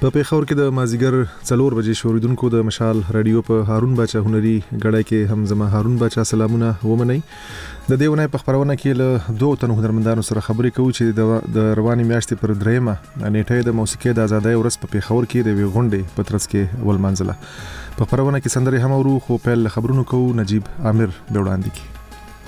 په پیښور کې د مازیګر 4 بجې شوریدونکو د مشال رادیو په هارون باچا هنري غړای کې هم زما هارون باچا سلامونه ومني. د دیونه په خبرونه کې له 2 تنو هنرمندانو سره خبرې کوو چې د رواني میاشتې پر 3مه نیټه د موسیقي د آزادۍ ورځ په پیښور کې د ویغونډې په ترڅ کې ولمنځله. په خبرونه کې سندري هم ورو خو په خبرونو کوو نجیب عامر به وړاندې کی.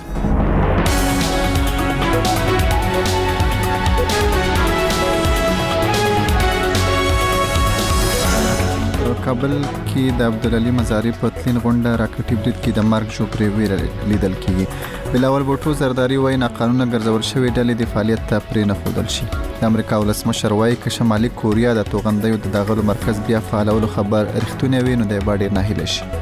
کابل کې د عبدالعلی مزاری په تلین غونډه راکټي برید کې د مرګ جوړې ویل لیدل کیږي. بلاول بوټو زرداری وای نه قانون ګرځول شوی ډلې د فعالیت ته پرې نه خودل شي. د امریکا ولسمشر وای ک شمالي کوریا د توغندیو د دغلو مرکز بیا فعالولو خبر رښتونه ویني د باډیر نه هیله شي.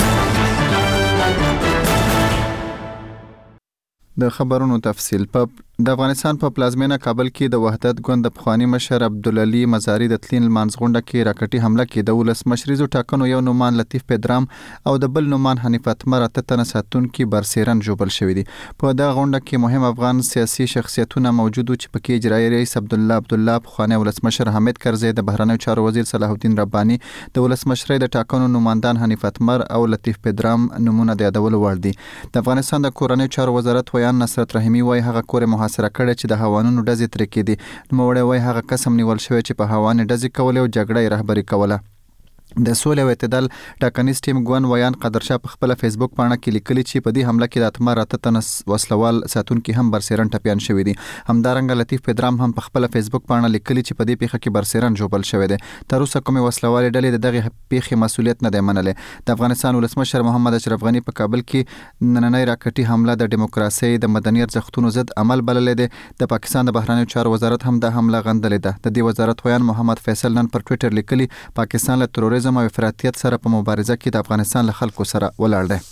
د خبرونو تفصیل د افغانستان په پلازمینه کابل کې د وحدت ګوند د پخوانی مشر عبدالعلی مزاری د تلین مانځغونډه کې راکټي حمله کې د ولسمشریزو ټاکنو یو نومان لطیف پدرام او د بل نومان حنیف اتمر تتنه ساتون کې برسیرن جوبل شوی دي. په دغه غونډه کې مهم افغان سیاسي شخصیتونه موجود چې پکې اجرایی رئیس عبدالله پخوانی ولسمشر حامد کرزی د بهرنیو چارو وزیر صلاح الدین ربانی د ولسمشری د ټاکنو نوماندان حنیف اتمر او لطیف پدرام نمونه د یادول وړ دي. د افغانستان د کورنیو چارو وزارت ویان نصرت رحیمی وای هغه کور محاصره کړی چې د هوانونو ډزې ترې کېدي. نوموړی وای هغه قسم نیول شوی چې په هوانې ډزې کولې او جګړه یې رهبري کوله. د سولې او اعتدال ټاکنیز ټیم ګوند ویان قدرشاه په خپل فیسبوک پاڼه کې لیکلي چې په دې حمله کې د اتمر تنس وسلوال ساتونکو هم برسیرن ټپيان شوی دي. همدارنګه لطیف پدرام هم په خپل فیسبوک پاڼه لیکلي چې په دې پیښه کې برسیرن جوبل شوی دی. تر اوسه کومه وسلوال ډلې د دغه پیښې مسولیت نه دی منلې. د افغانستان ولسمشر محمد اشرف غنی په کابل کې نننۍ راکټي حمله د دیموکراسي د مدني ارزښتونو ضد عمل بللې ده. د پاکستان د بهرنیو چارو وزارت هم د حمله غندلې ده. د دې وزارت ویان محمد فیصل نن پر ټوئیټر لیکلي پاکستان له تروریزم او افراطیت سره په مبارزه کې د افغانستان له خلکو سره ولاړ دی.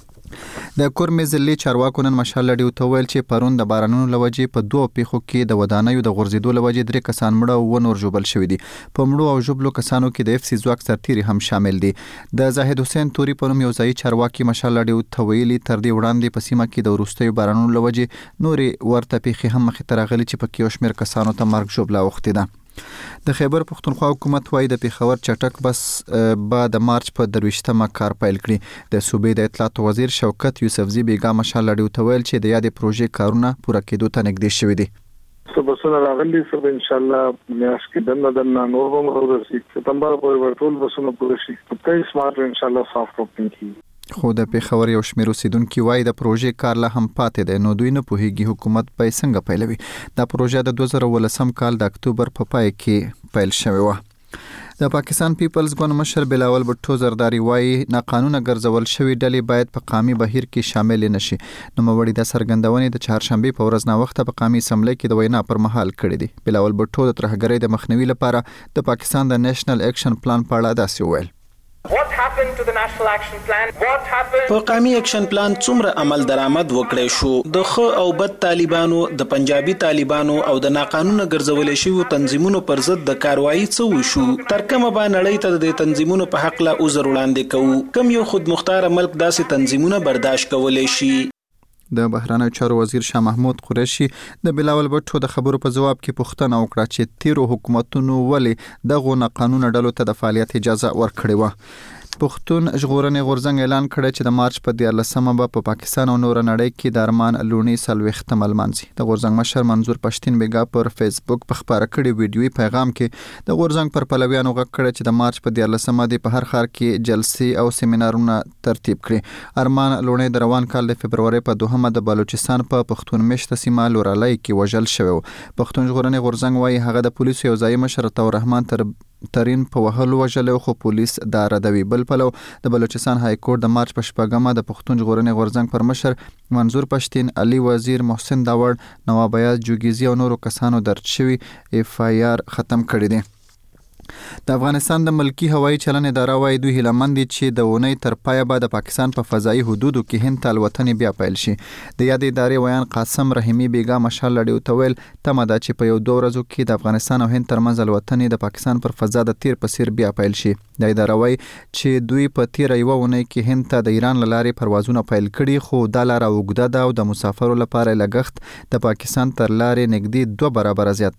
د کورمې ځلې چارواکو نن مشال لډیو ته ویل چې پرون د بارانونو لوجې په 2 پیښو کې د ودانیو د غورځېدو لوجې 3 کسان مړه او نور جوبل شوی دي. په مړو او جوبلو کسانو کې د اف سی ځواک سرتیري هم شامل دي. د زاهد حسین توري په نوم یو ځای چارواکي مشال لډیو ته ویلي تر دې وړاندې په سیمه کې د وروستیو بارانونو لوجې نورې ورته پیښې هم مخې ته راغلي چې په کې شمیر کسانو ته مرګ جوبله وختي ده. د خیبر پختونخوا حکومت وايي د پیښور چټک بس بعد مارچ په 23مه کار پیل کړي. د صوبې د اطلاعات وزیر شوکت یوسفزي بیګا مشال لډیو ته ویل چې د یادې پروژې کارونه پوره کېدو ته نږدې شوي دي. بسونه راغلي سره ان شاء الله میاش کې دنه نور هم ورسي ستمبر پورې ورټول بسونه پوره شي. په سمارټ ان شاء الله سافټ اوپن کی. خو د پیښور یو شمېر اوسیدونکو وایي د پروژې کار لا هم پاتې دی. نو دوی نه پوهیږي حکومت په څنګه پیلوي. دا پروژه د 2018 کال د اکتوبر په پای کې پیل شوې و. د پاکستان پیپلز ګوند مشر بلاول بوټو زرداری وایي ناقانونه ګرځول شوی ډلې باید په قومي بهیر کې شامل نشي. نو موړي د سرګندونې د چهارشنبه په ورځ نا وخت په قومي اسمبلی کې د وینا پر مهال کړی دی. بلاول بوټو د ترهګرۍ د مخنیوي لپاره د پاکستان د نېشنل اکشن پلان په اړه داسې ویل. په قومي اکشن پلان څومره عمل درآمد وکړی شو. د خو او بد طالبانو د پنجابي طالبانو او د ناقانونه ګرځول شوی تنظیمونو پر ضد د کاروایی څه وشو. تر کومه به نړۍ ته د تنظیمونو په حق لا عذر وړاندې کوو. کوم یو خود مختار ملک داسې تنظیمونه برداشت کولای شي. د بهرنیو چارو وزیر شاه محمود قریشي د بلاول بټو د خبرو په جواب کې پوښتنه وکړه چې تیرو حکومتونو ولې دغه ناقانونه ډلو ته د فعالیت اجازه ورکړې و. پښتون ژغورنې غورځنګ اعلان کړی چې د مارچ په 14مه په پاکستان او نور نړۍ کې د ارمان لونی سلوختم المانځي. د غورځنګ مشر منظور پښتين بیګا پر فیسبوک په خبره کړي ویډیوي پیغام کې د غورځنګ پر پلویانو غږ کړی چې د مارچ په 14مه په هر ښار کې جلسې او سیمینارونه ترتیب کړي. ارمان لونی د روان کال د فبرवरी په 2مه د بلوچستان په پښتون مشت سیمه لورالای کې وژل شوی. پښتون ژغورنې غورځنګ وايي هغه د پولیسو یو ځای مشر تور رحمان ترین په وهلو وژلو خو پولیس دا ردوي. بل پلو د بلوچستان های کورټ د مارچ په 14مه د پښتون ژغورنې غورځنګ پر مشر منظور پښتين، علي وزیر، محسن داوړ، نواب ایاز جوګیزي او نورو کسانو درج شوی اف آی آر ختم کړی دی. د افغانستان د ملکی هوایي چلن اداره وايي دوی هیلمند دي چې د اونۍ تر پایه به د پاکستان په فضایي حدودو کې هند ته الوتنې بیا پیل شي. د یادې ادارې ویان قاسم رحیمی بیګا مشال لډیو ته ویل تمه ده چې په یو 2 ورځو کې د افغانستان او هند ترمنځ الوتنې د پاکستان پر فضا د تیر په څیر بیا پیل شي. د اداره وايي چې دوی په تیر یو اونۍ کې هند ته د ایران لارې پروازونه پیل کړي، خو د لار اوږده ده او د مسافرو لپاره لګښت د پاکستان تر لارې نږدې 2 برابر زیات دی.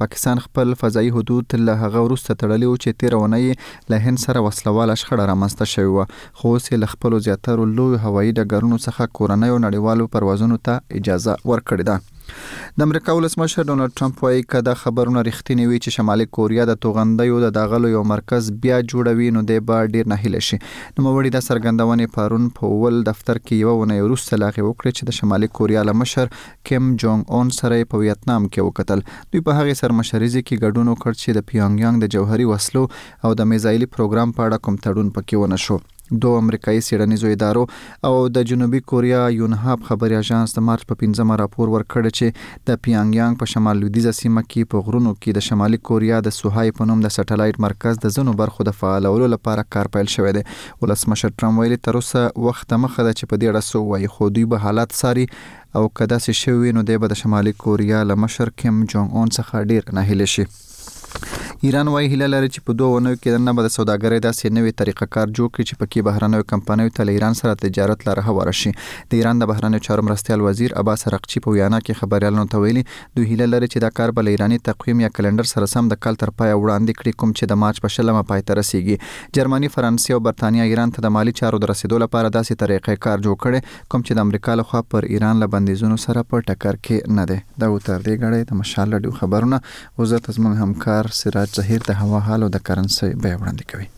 پاکستان خپل فضائي حدود له هغه وروسته تړلي و چې 13 ونې له هند سره وسلواله شخړه رامنځته شوې و، خو اوس یې له خپلو زیاترو لوی هوایي ډګرونو څخه کورنۍ او نړیوالو پروازونو ته اجازه ورکړې ده. د امریکا ولسمشر ډونالد ټرمپ وايي چې دا خبرونه رښتینی وي چې شمالي کوریا د توغندیو د داغلو یو مرکز بیا جوړوي نو د به ډیر نه هیله شي. نو موري د سرګندونې پرون په ول دفتر کې یو ونه وروسته لاغي وکړي چې د شمالي کوریا له مشر کیم جونګ اون سره په ویتنام کې وکتل. دوی په هغه سرمشريزي کې ګډون وکړ چې د پیونګیانګ د جوهري وسلو او د میزایلي پروګرام په اړه کوم تړون پکې ونه شو. دوه امریکایي سیډنیزو ادارو او د جنوبي کوریا یونهاب خبري اژانس د مارچ په 15 راپور ورکړ چې د پیونګیانګ په شمال لویدیځه سیمه کې په غرونو کې د شمالي کوریا د سوهای په نوم د سټلایټ مرکز د زنو برخو د فعالولو لپاره کار پیل شوی دی. ولسمشر ټرمپ ویلي تر اوسه وخت مخه ده چې په دې اړه سو وایي، خو دوی به حالات ساري او کدا سې شوی نو د شمالي کوریا له مشر کیم جونګ اون څخه ډیر نه هیله شي. ایران وايي هیله لري چې په 2 ونو کې نه به د سوداګرۍ داسې نوې طریقه کار جوړ کړي چې پکې بهرنیو کمپنیو ته ایران سره تجارت لاره هواره شي. د ایران د بهرنیو چارو مرستیال وزیر عباس عراقچی په وینا کې خبريالانو ته ویلي دوی هیله لري چې دا کار بل ایرانی تقویم یا کلندر سره سم د کال تر پای وړاندې کړي کوم چې د مارچ په 20 پای ته رسیږي. جرمني، فرانسې او برتانیا ایران ته د مالی چارو د رسیدو لپاره داسې طریقې کار جوړ کړي کوم چې د امریکا لخوا پر ایران له بندیزونو سره په ټکر کې نه ده. دا وتر دی غړې د مشال رادیو خبرونه وزارت زموږ همکار سراج ظهیر د هوا حال او د کرنسي بیه وړاندې کوي.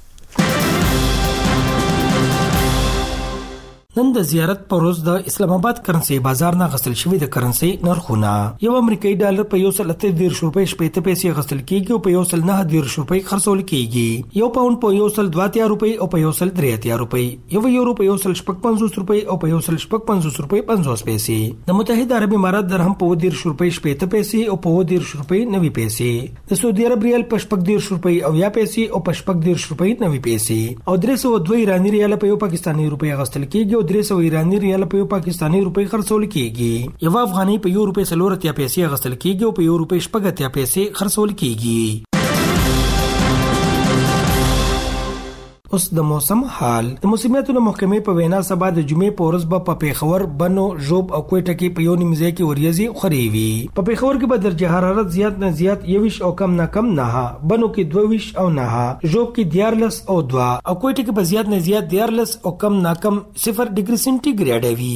نن د زیارت پر ورځ د اسلام آباد کرنسي بازار نه غسل شوی د کرنسي نرخونه یو امریکایي ډالر په 130 روپۍ شپږ پیسې غسل کیږي او په 109 روپۍ خرڅول کیږي. یو پاوند په 132 روپۍ او په 133 روپۍ، یو یورو په 155 روپۍ او په 155 روپۍ 50 پیسې. د متحده عرب امارات درهم په 10 روپۍ شپږ پیسې او په 10 روپۍ 90 پیسې. د سعودي عرب ریال په 10 روپۍ او یا پیسې او په 10 روپۍ 90 پیسې او 302 ایرانی ریال په یو پاکستاني روپۍ غسل کیږي. 300 ایرانی ریال په یو پاکستاني روپۍ خرڅول کیږي. یو افغاني په یو روپۍ 4 پیسې غسل کیږي او په یو روپۍ 8 پیسې خرڅول کیږي. اوس د موسم حال. د موسمیاتو محکمې په وینا سبا د جمعې په ورځ په پیښور، بنو، ژوب او کوټه کې په یو نیم ځای کې وریځي خوريوي. په پیښور کې به درجه حرارت زیات نه زیات 21 او کم نه کم 9، بنو کې 22 او 9، ژوب کې 14 او 2 او کوټه کې به زیات نه زیات 14 او کم نه کم 0 ډیګري سنټیګریډ وي.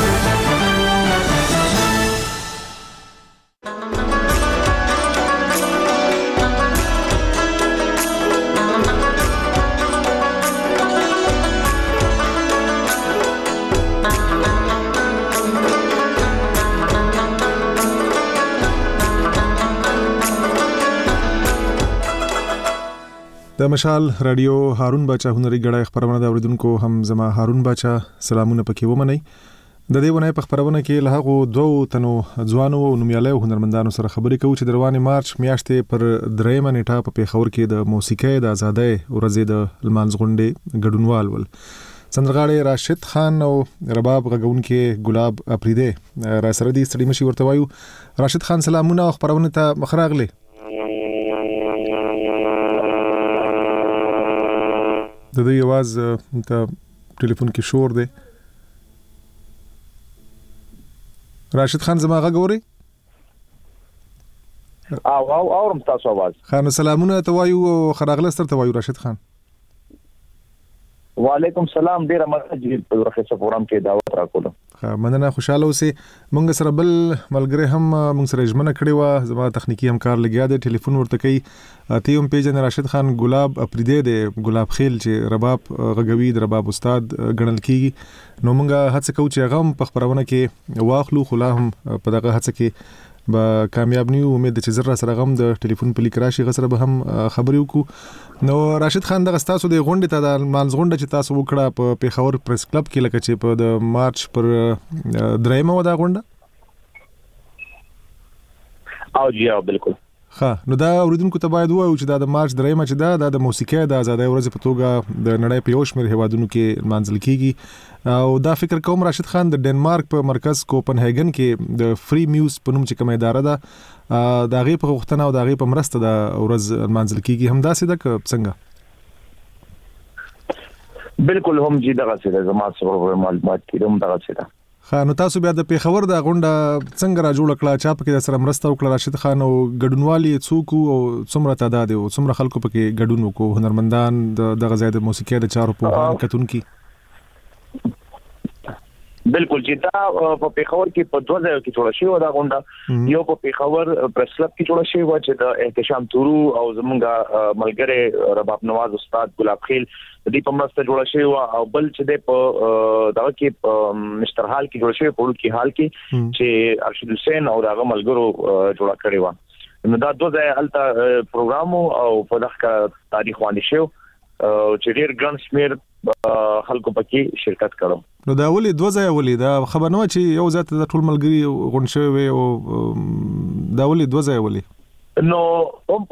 د مشال رادیو هارون باچا هنري غړای خبرونه د اوریدونکو هم زما هارون باچا سلامونه پکې ومني. د دې ونې په خبرونه کې له هغه دوه تنو ځوانو او نومیالي هنرمندانو سره خبرې کوي چې د رواني مارچ میاشتې پر 3 نیټه په پیښور کې د موسیقۍ د آزادۍ ورځې د لمانځغونډې ګډونوال ول. سندرغاړي راشد خان او رباب غږونکي ګلاب اپریده را سره دي ستړي مشي ورته وایو. راشد خان سلامونه او خبرونه ته مخراغله. د دوی आवाज ته ټلیفون کې شور دی. راشد خان زما غږوري؟ اورم تاسو आवाज. خان سلامونه ته وایو او خراغله ستر ته وایو راشد خان. وعلیکم سلام، ډیره مننه په ورخه پروګرام کې دعوت راکوله. مننه، خوشاله اوسئ. مونږ سره بل ملګری هم مونږ سره ژمنه کړې و، زما تخنیکی همکار لګیا دی، ټلیفون ورته کوي. ته هم پیژن راشد خان ګلاب اپریده دی، ګلاب خیل چې رباب غږوي، د رباب استاد ګڼل کیږي. نو مونږ هڅه کوو چې هغه په خبرونه کې واخلو، خو لا هم په دغه هڅه کې با کامیاب نیو. امید چې زر سره غم د ټلیفون په لیک راشي غسر به هم خبرې وکړو. نو راشد خان دغه تاسو د غونډې ته د مالزغونډه چې تاسو وکړه په پیښور پریس کلب کې لکه چې په د مارچ پر 3 دا غونډه او جی بالکل نو دا اوریدونکو ته باید وایو چې دا د مارچ 3 چې دا د موسیقۍ د آزادۍ ورځ په توګه د نړۍ په یو شمېر هیوادونو کې منځل کیږي. او دا فکر کوم راشد خان د ډنمارک په مرکز کوپنهاګن کې د فری میوز په نوم چې کومه اداره ده د هغې په غوښتنه او د هغې په مرسته د ورځ منځل کیږي. همداسې ده که څنګه؟ بالکل هم جی دغه څه زما سره معلومات کړم دغه څه نو تاسو بیا د پیښور د غونډه څنګه را جوړ کړه چا پکې سره مرسته وکړه راشد خان او ګډونوالي څوک او څومره تعداد او څومره خلکو پکې ګډون وکړو هنرمندان د غزا د موسیقي د چارو په کتونکي بالکل چې دا په پیښور کې په 2000 کې جوړه شوې دا غونډه یو په پیښور پریس کلب کې جوړه شوې و چې د احتشام تورو او زمونږ ملګری رباب نواز استاد ګلاب خیل د دې په مرسته جوړه شوې و او بل چې د په دغه کې مستر حال کې جوړه شوې په کې حال کې چې ارشد حسین او هغه ملګرو جوړه کړې و نو دا 2000 الته پروګرام او په دغه تاریخ باندې شو چې ډیر ګران شمیر خلکو پکې شرکت کړو نو دا ولې 2000 ولې دا خبر نه چې یو ځات د ټول ملګری غونډه وي او دا ولې 2000 ولې نو هم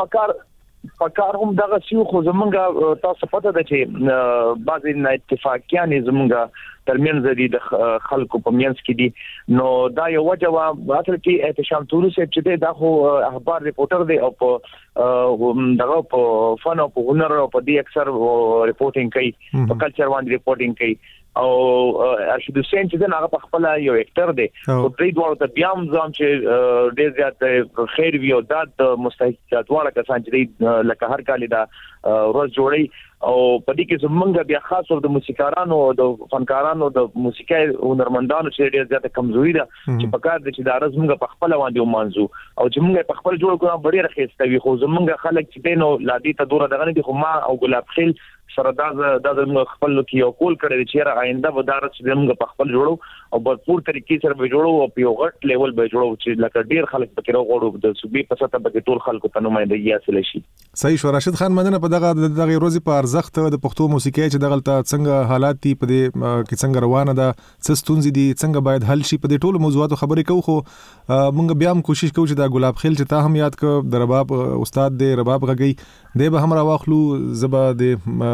پکار هم دغه شیو خو زمونږه تاسو پته ده چې بعضی نه اتفاقیان زمونږه ترمنځ د خلکو په منځ کې دي نو دا یو وجه وا اصل کې احتشام تورو سره چې دا خو اخبار ریپورټر دی او په دغه په فن او په هنر او په دې اکثر ریپورټینګ کوي په کلچر باندې ریپورټینګ کوي او ارشد حسین چې هغه په خپل یو اکټر دی او دې دوه ته بیا هم ځم چې ډېر زیات خیر وی او د مستحقات والا کسان چې لکه هر کال دا ورځ جوړي او په دې کې زمونږ بیا خاص او د موسیقارانو او د فنکارانو د موسیقي هنرمندانو چې ډېر زیات کمزوري ده چې په کار دي چې دا ورځ موږ په خپل باندې ومانځو او چې موږ په خپل جوړ کړو ډېر ښه خو زمونږ خلک چې دینو لادي ته دوره دغه دي خو ما او ګلاب خیل سره دا د خپل کې یو کول کړی چې را آینده ودارت چې موږ په خپل جوړو او په طریقې سره به جوړو او په یو غټ لیول به جوړو چې لکه ډیر خلک پکې راغورو د صوبې په سطح باندې ټول خلکو ته نمائندګي حاصل شي صحیح شو راشد خان مننه په دغه ورځې په ارزښت د پښتو موسیقي چې دغه څنګه حالات دي په دې کې څنګه روانه ده څه ستونزې دي څنګه باید حل شي په دې ټولو موضوعاتو خبرې کوو خو موږ بیا هم کوشش کوو چې دا ګلاب خیل چې تا هم یاد ک د رباب استاد دی رباب غږی دی به هم راواخلو زبا د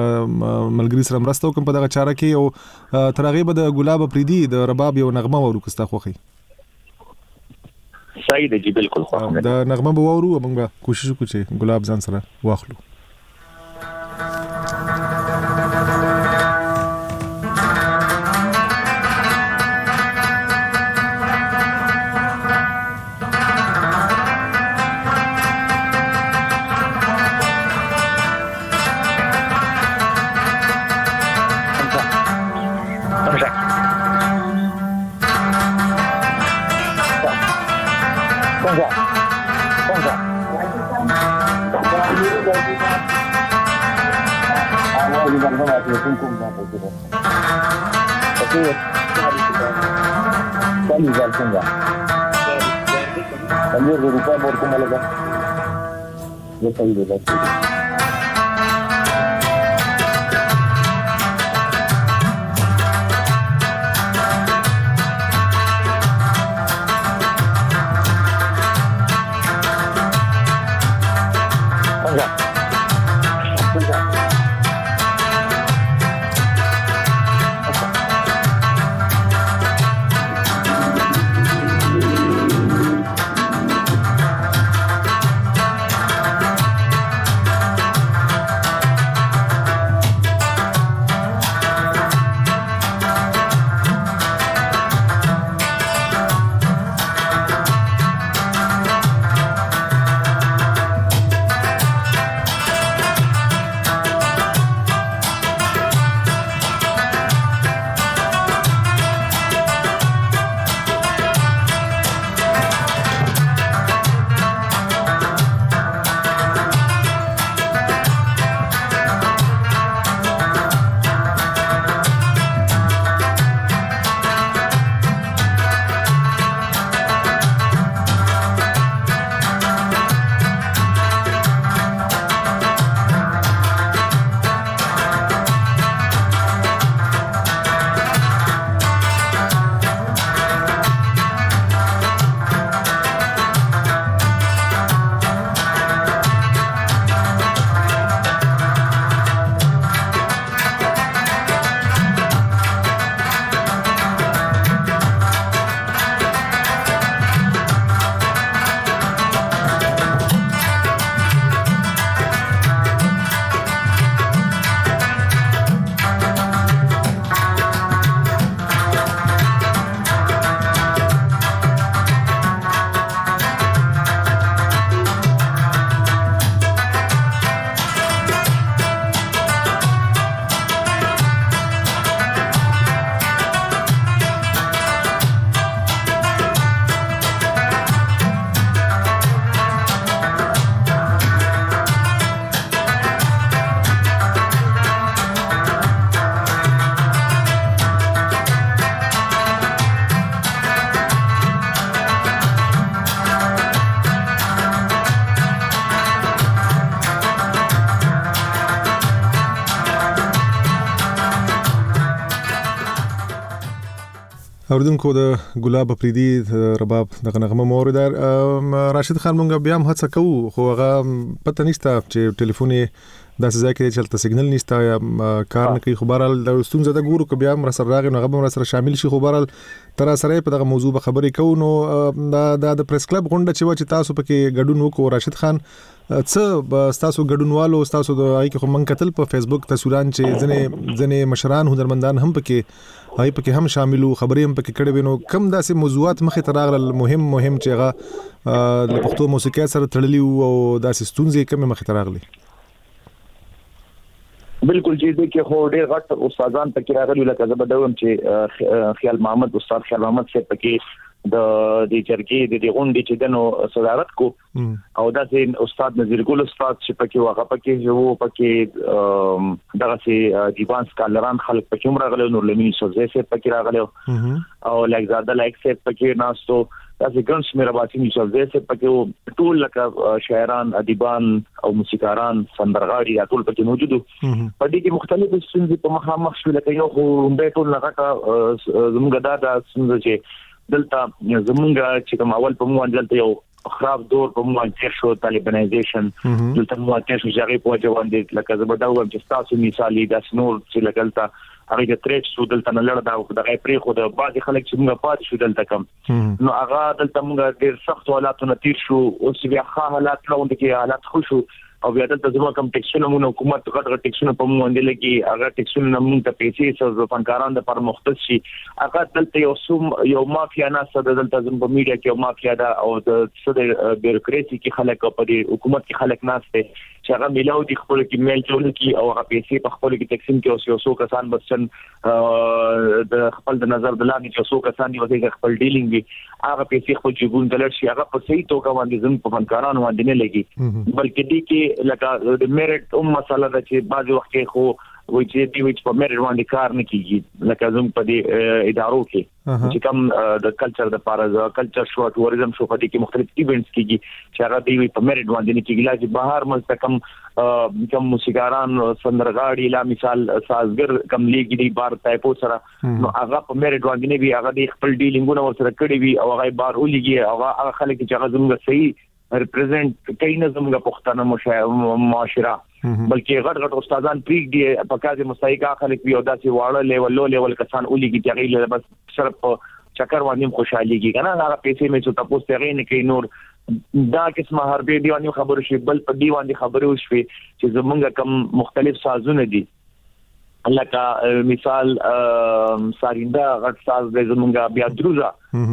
ملګری سره مرسته وکم په دغه چاره کې او ترغیب د ګلاب پریدي د رباب یو نغمه ورکستا خوخي صحیح دی جی بالکل خو دا نغمه به ورو موږ به کوشش وکړو چې ګلاب ځان سره واخلو اوردونکو د ګلاب افریدي رباب د نغمه موریدار راشد خان مونږ بیا هم هڅه کوو خو هغه پته نشته چې ټلیفون داسې ځای کې چلته سیګنل نشته یا کار نه کوي. خبرال د ستونزه د ګورو که بیا هم سره راغی نو هغه هم سره شامل شي. خبرال تر سره په دغه موضوع به خبرې کوو. نو د پریس کلب غونډه چې تاسو پکې ګډون وکړو راشد خان څه تاسو ګډونوالو تاسو د هغه خو من کتل په فیسبوک تصویران چې ځنې مشران هنرمندان هم پکې هم شاملو خبرې هم پکې کړې وینو کم داسې موضوعات مخې ته راغلل مهم چې هغه د پښتو موسیقۍ سره تړلي او داسې ستونزې کم مخې ته راغلي. بالکل چې د کې خو ډېر غټ استادان پکې راغلي لکه زه بدوم چې خیال محمد استاد خیال محمد سے پکې د جرګې د غونډې چې دنو صدارت کو او داسې استاد نذیر ګل استاد چې پکې واغه پکې وو پکې دغه سي دیوان سکالران خلک پکې راغلي نور لمین سوزه سے پکې راغلي او لایزاده لایک سے پکې ناستو داسې ګڼ شمېر باسي سوزه سے پکې ټول لکه شاعران ادیبان او موسیقاران سندرغاړي ټول پکې موجودو. په دې کې مختلف ستونزې په مخامخ شو لکه یو خو به ټول لغه زموږ دا ستونزه چې دلته زمونږ چې کوم اول په موږ دلته یو خراب دور په موږ کې شو طالبانایزیشن دلته موږ کې شو چې په جوان دي لکه زبدا و چې تاسو مثالي د سنور چې لګلتا هغه د تریچ سو دلته نه لړ دا د پری خو د بعض خلک چې موږ پات شو دلته کم نو هغه دلته موږ ډیر سخت حالاتونه تیر شو او چې بیا حالات راوند کې حالات خو شو او بیا دلته زموږ کم ټیکسونه مونږ حکومت غټ ټیکسونه په مونږ باندې لګي هغه ټیکسونه مونږ ته پیسې سره فنکاران د پر مختص شي هغه دلته یو مافیا نه سره دلته زموږ په میډیا کې یو مافیا ده او د سره بیروکراسي کې خلک په دې حکومت کې خلک ناشته چې هغه ملاو دي خپل کې میل جوړ کی او هغه پیسې په خپل کې تقسیم کې او څو کسان بسن د خپل د نظر د لاندې چې څو کسان دی چې خپل ډیلینګ وي هغه پیسې خو جګون دلر شي هغه په صحیح توګه باندې زموږ په فنکارانو باندې نه لګي بلکې دې کې لکه د میرټ مسله ده چې بعض وخت کې خو وایي چې دی په میرټ باندې کار نه کیږي لکه زموږ په دې ادارو کې چې کوم د کلچر د پاره کلچر شو ټوریزم شو په دې کې مختلف ایونټس کیږي چې هغه دی په میرټ باندې نه کیږي چې بهر مستقم کم موسیقاران سندرغاړي لا مثال سازګر کم لیګي دی بار ټایپو سره نو هغه په میرټ باندې نه وی هغه د خپل ډیلینګونه ورسره کړی وی او هغه بار ولګي هغه خلک چې هغه زموږ صحیح ریپرزینټ کوي نه زموږ پښتانه معاشره بلکې غټ استادان پریک دی په کاږي مستحقه خلک وی او داسې واړه لو لیول کسان ولګي چې هغه بس صرف چکر باندې خوشاليږي کنه هغه پیسې مې څه تاسو ته غي نه کوي نور دا قسمه حربي دیوانی خبرو شي بل په دیوانی خبرو شي چې زمونږ کم مختلف سازونه دي لکه مثال ساریندا غټ ساز د زمونږ بیا دروزه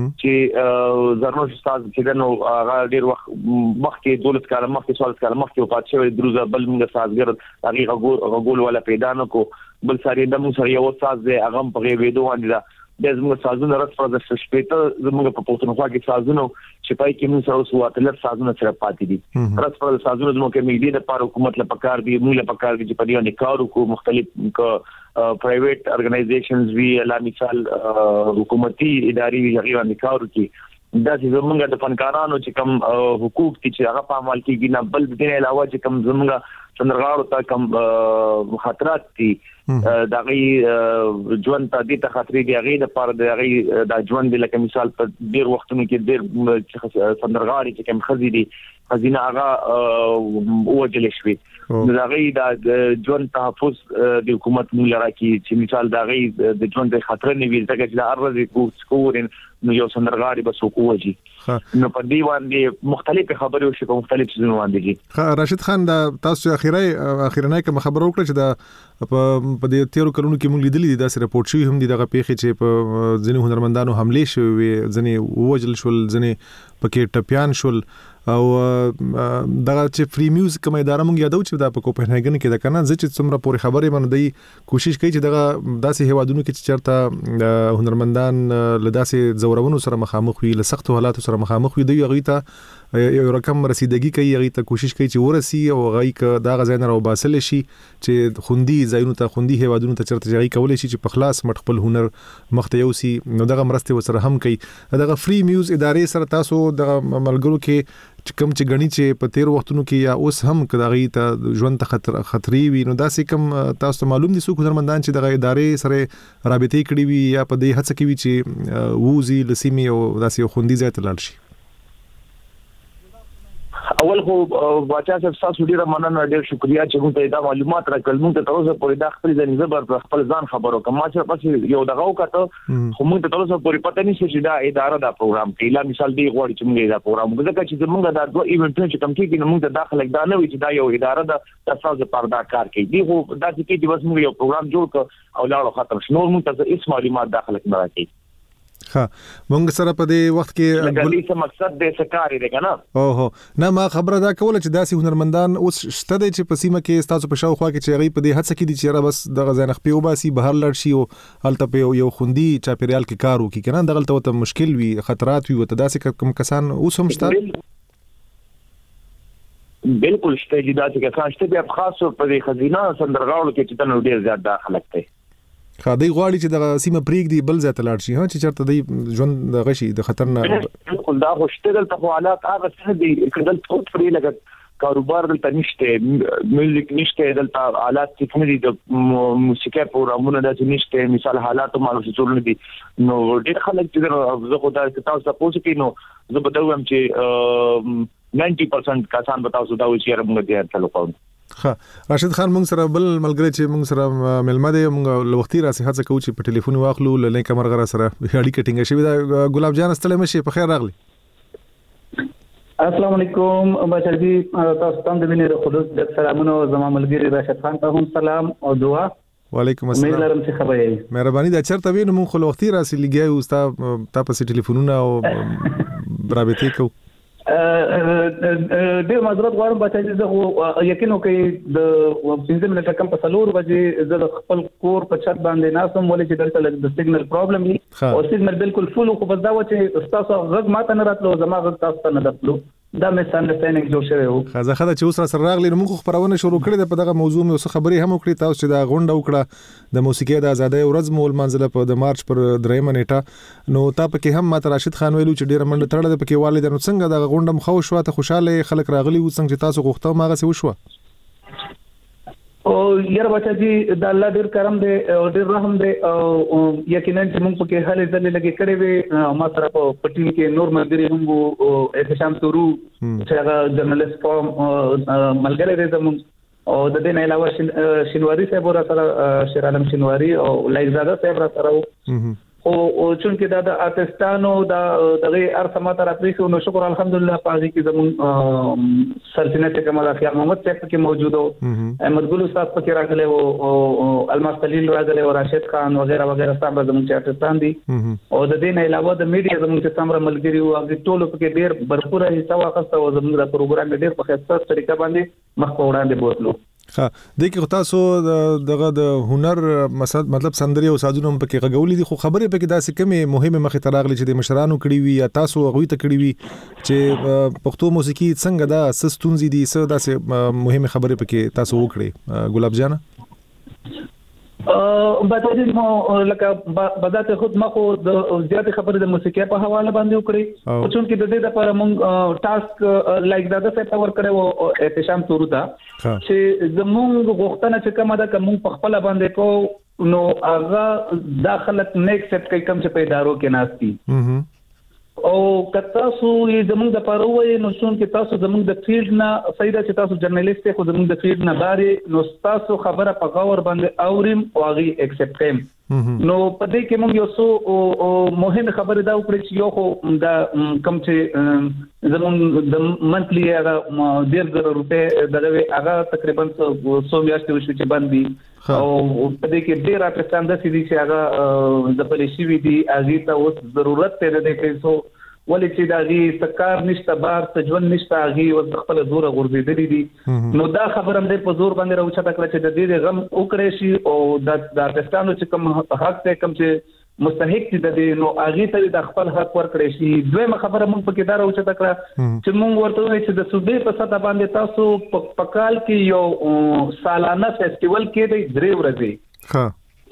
چې زرنوش ساز چې نو هغه ډیر وخت مخکې 12 کال مخکې په پاتې دروزه بل موږ سازګر هغه غول ولا پیدا نه کو بل ساریندا موږ سره یو ساز دی هغه په غوېدو باندې دا د زموږ سازونه راځي د شپېته زموږ په پښتونخوا کې سازونه چې پای کې موږ سره وسواتل سازونه سره پاتې دي راځي د سازونه زموږ کې میډیا د پاره حکومت له پکار دی موږ له پکار دي چې په دې باندې کار وکړو مختلف پرایویټ ارګنایزیشنز وی لا مثال حکومتي اداري وی هغه باندې کار وکړي دا چې زموږ د فنکارانو چې کم حقوق چې هغه په عمل کې نه بل دې علاوه چې کم زموږ سندرغاړو ته کم خطرات دي دا غي ژوند ته دي ته خطرې دي هغه د پر د هغه د ژوند لکه مثال په ډیر وختونو کې ډیر سندرغاړي چې کم خزي دي خزینه هغه وجل شوی دا غي د ژوند تحفظ د حکومت موږ لراکي چې مثال دا غي د ژوند خطر نه وي ځکه چې د ارزه سکورین نو یو سندرغاړي بس وکوږي نو په دې باندې مختلف خبرې وشي په مختلف ځینو باندې راشد خان دا تاسو اخیرنۍ کوم خبر وکړه چې دا په دې 13 کلونو کې موږ لیدلې دا سره رپورټ شوی هم دي دغه پیښې چې په ځینې هنرمندانو حمله شوی ځینې وجل شول ځینې پکې ټپيان شول او دغه چې فری میوزیک کوم اداره مونږ یادو چې دا په کوپنهاګن کې د کنه چې څومره پورې خبرې باندې کوشش کوي چې دغه داسې هوادونو کې چې چرته هنرمندان له داسې زورونو سره مخامخ وي له سختو حالاتو سره مخامخ وي دوی هغه ته یو رقم رسیدګي کوي هغه ته کوشش کوي چې ورسي او هغه دا غزاین راو باسل شي چې خوندي ځایونو ته خوندي هوادونو ته چرته ځای کول شي چې په خلاص مټ خپل هنر مخته یوسي نو دغه مرسته وسره هم کوي دغه فری میوزیک ادارې سره تاسو د ملګرو کې کوم چې غني چې په تیر وختونو کې یا اوس هم کداغي ته ژوند ته خطرې وي نو داسې کوم تاسو معلوم دي څوک هنرمندان چې دغه ادارې سره رابطې کړې وي یا په دې هڅه کوي چې ووزي لسیمه او داسې خوندي ځای ته لاړ شي؟ اول خو واچا صاحب تاسو ډیره مننه ډیر شکریا چې موږ ته دا معلومات راکړل موږ ته تاسو پورې دا خپل ځنې زبر خپل ځان خبرو کوم چې پس یو دغه وکړه خو موږ ته تاسو پورې پته نشي چې دا اداره دا پروګرام کې لا مثال دی غوړي چې موږ دا پروګرام وکړو چې موږ دا دوه ایونټونه چې کوم کې موږ ته داخله دا نه وي چې دا یو اداره ده تاسو پردا کار کوي دی خو دا چې بس موږ یو پروګرام جوړ کړ او لاړو خاطر شنو موږ ته هیڅ معلومات داخله نه راکړي. ها مونږ سره په دې وخت کې د دې مقصد د سکاري دی کنه اوه نه ما خبره دا کوله چې داسې هنرمندان اوس شته دي چې په سیمه کې تاسو په شاوخوا کې چې غي په دې هڅه کې دي چې را بس د غزنخ په وباسي بهر لړ شي او هلته په یو خوندي چاپیریال کې کار وکړي کنه دغه ته مشکل وي خطرات وي وته داسې کوم کسان اوس هم شته بالکل شته چې دا چې کسان شته بیا خاص په خزینه سندرغاړو کې چې تنو ډیر زیات داخله کوي خدای غواړي چې د سیمه پریګ دی بل ځای ته لاړ شي ها چې چرته دی ژوند غشي د خطر نه بالکل دا خوشتل ته حالات هغه څه دي کله ټول فری لګ کاروبار دلته نشته میوزیک نشته دلته حالات چې کوم دي د موسیقي پروګرامونه د نشته مثال حالات مالو څه چول دي نو ډېر خلک چې زه خو دا تاسو تاسو کې نو زه بدوم چې 90% کسان بتاو دا و چې موږ دې ته لوکو ها راشد خان مونږ سره بل ملګری چې مونږ سره ملمه دی مونږ لوختي راسي هڅه کوو چې په ټلیفون واخلو لنې کمرغه سره اړیکه ټینګه شي دا ګلاب جان استلې مشي په خیر راغلی. السلام علیکم بچی تاسو ته د وینې خلوص د سلامونو زما ملګری راشد خان ته هم سلام او دعا. وعلیکم السلام. مې لرم چې خبرې مهرباني دا چرته وینم مونږ لوختي راسي لګیاو تاسو په ټلیفونونه او رابطې کوو ډېر معذرت غواړم بچی زه یقین کوي د 15 منټه کم په 4 بجې زه د خپل کور په چت باندې ناسم ولې چې دلته د سیګنل پرابلم دی او سیګنل بالکل فول خو بس دا و چې تاسو غږ ماته نه راتلو زما غږ تاسو ته نه راتلو دا مې سندرستانینګ جوړ شوی وو. خزه چې اوس سره راغلی نو موږ خبرونه شروع کړې په دغه موضوع مې اوس خبرې هم وکړې تاسو چې دا غونډه وکړه د موسیقي د ازادۍ ورځ مول منځله په د مارچ پر 3 نیټه نو تا پکې هم ماته راشد خان ویلو چې ډیره منډه تړله پکې والد نو څنګه د غونډه مخاو شو ته خوشاله خلک راغلي و څنګه چې تاسو غوښته ماغه څه وشو او یاره بچی د الله ډیر کرم دی او ډیر رحم دی او یقینا چې موږ پکې هلې ځلې لګې کړې وي ما سره په پټین کې نور ملګری هم وو احتشام تورو چې هغه جرنالست قوم ملګری دی زموږ او د دې نه علاوه شینواری صاحب را سره شیر عالم شینواری او لایزاده صاحب را سره وو او چونکه دا د ارتستانو دغه ارسمات راپریښو نو شکر الحمدلله پاږي کې زمون سرچینه چې کومه د خیال محمد صاحب کې موجود او احمد ګل استاد پکې راغله او الماس خلیل راغله او راشد خان وغیرہ وغیرہ صاحب زمون چې ارتستان دي او د دې نه علاوه د میډیا زمون چې څومره ملګری او د ټولو پکې ډیر برپوره حصہ واخیسته او زمون د پروګرام ډیر په خاصه طریقه باندې مخ په وړاندې بوتلو. ها د کې تاسو دغه د هنر مطلب سندري او سازونه په کې غوولې دي خو خبره په کې داسې کمه مهمه مخې ته راغلي چې د مشرانو کړي وي یا تاسو غوي ته کړي وي چې پښتو موسیقي څنګه دا سستونزي دي څه داسې مهمه خبره په کې تاسو وکړي ګلاب جان بچی مو لکه بذات خود ما خو د زیات خبرې د موسیقي په حواله باندې وکړي او چون کې د دې لپاره موږ ټاسک لایک دا څه پاور کړو او احتشام تورو ته چې زموږ غوښتنه چې کومه ده کوم په خپل باندې کو نو هغه داخلت نیک سیټ کوي کوم چې په ادارو کې ناشتي او کته سو یې زموږ د پروي نو څون کې تاسو زموږ د فیلډ نه سیدا چې تاسو جرنالیست خو زموږ د فیلډ نه باري نو تاسو خبره په غور باندې اوریم او غي ایکسپټ کړم نو په دې کې موږ یو څو مهمه خبره دا وکړه چې یو خو دا کم چې زموږ د منتلی هغه 1.5 روپے دغه هغه تقریبا 100 میاشتې وشو چې باندې او په دې کې ډیر افغانستان د سړي چې هغه د پالیسي وی دي اږي ته اوس ضرورت ته د پیسو ولې چې دا غي سکار نشته بار تجون نشته غي او خپل زور غورځېدلې دي نو دا خبره هم په زور باندې راوچته کړ چې د دې غم وکړې شي او د افغانستان چې کوم حق ته کوم چې مستحق دي د نو اغه ته د خپل حق ورکړې شي دویمه خبره مونږ پکې دا راوچته کړ چې مونږ ورته وایي چې د صوبې په سطح باندې تاسو په کال کې یو سالانه فیسټیوال کې د 3 ورځې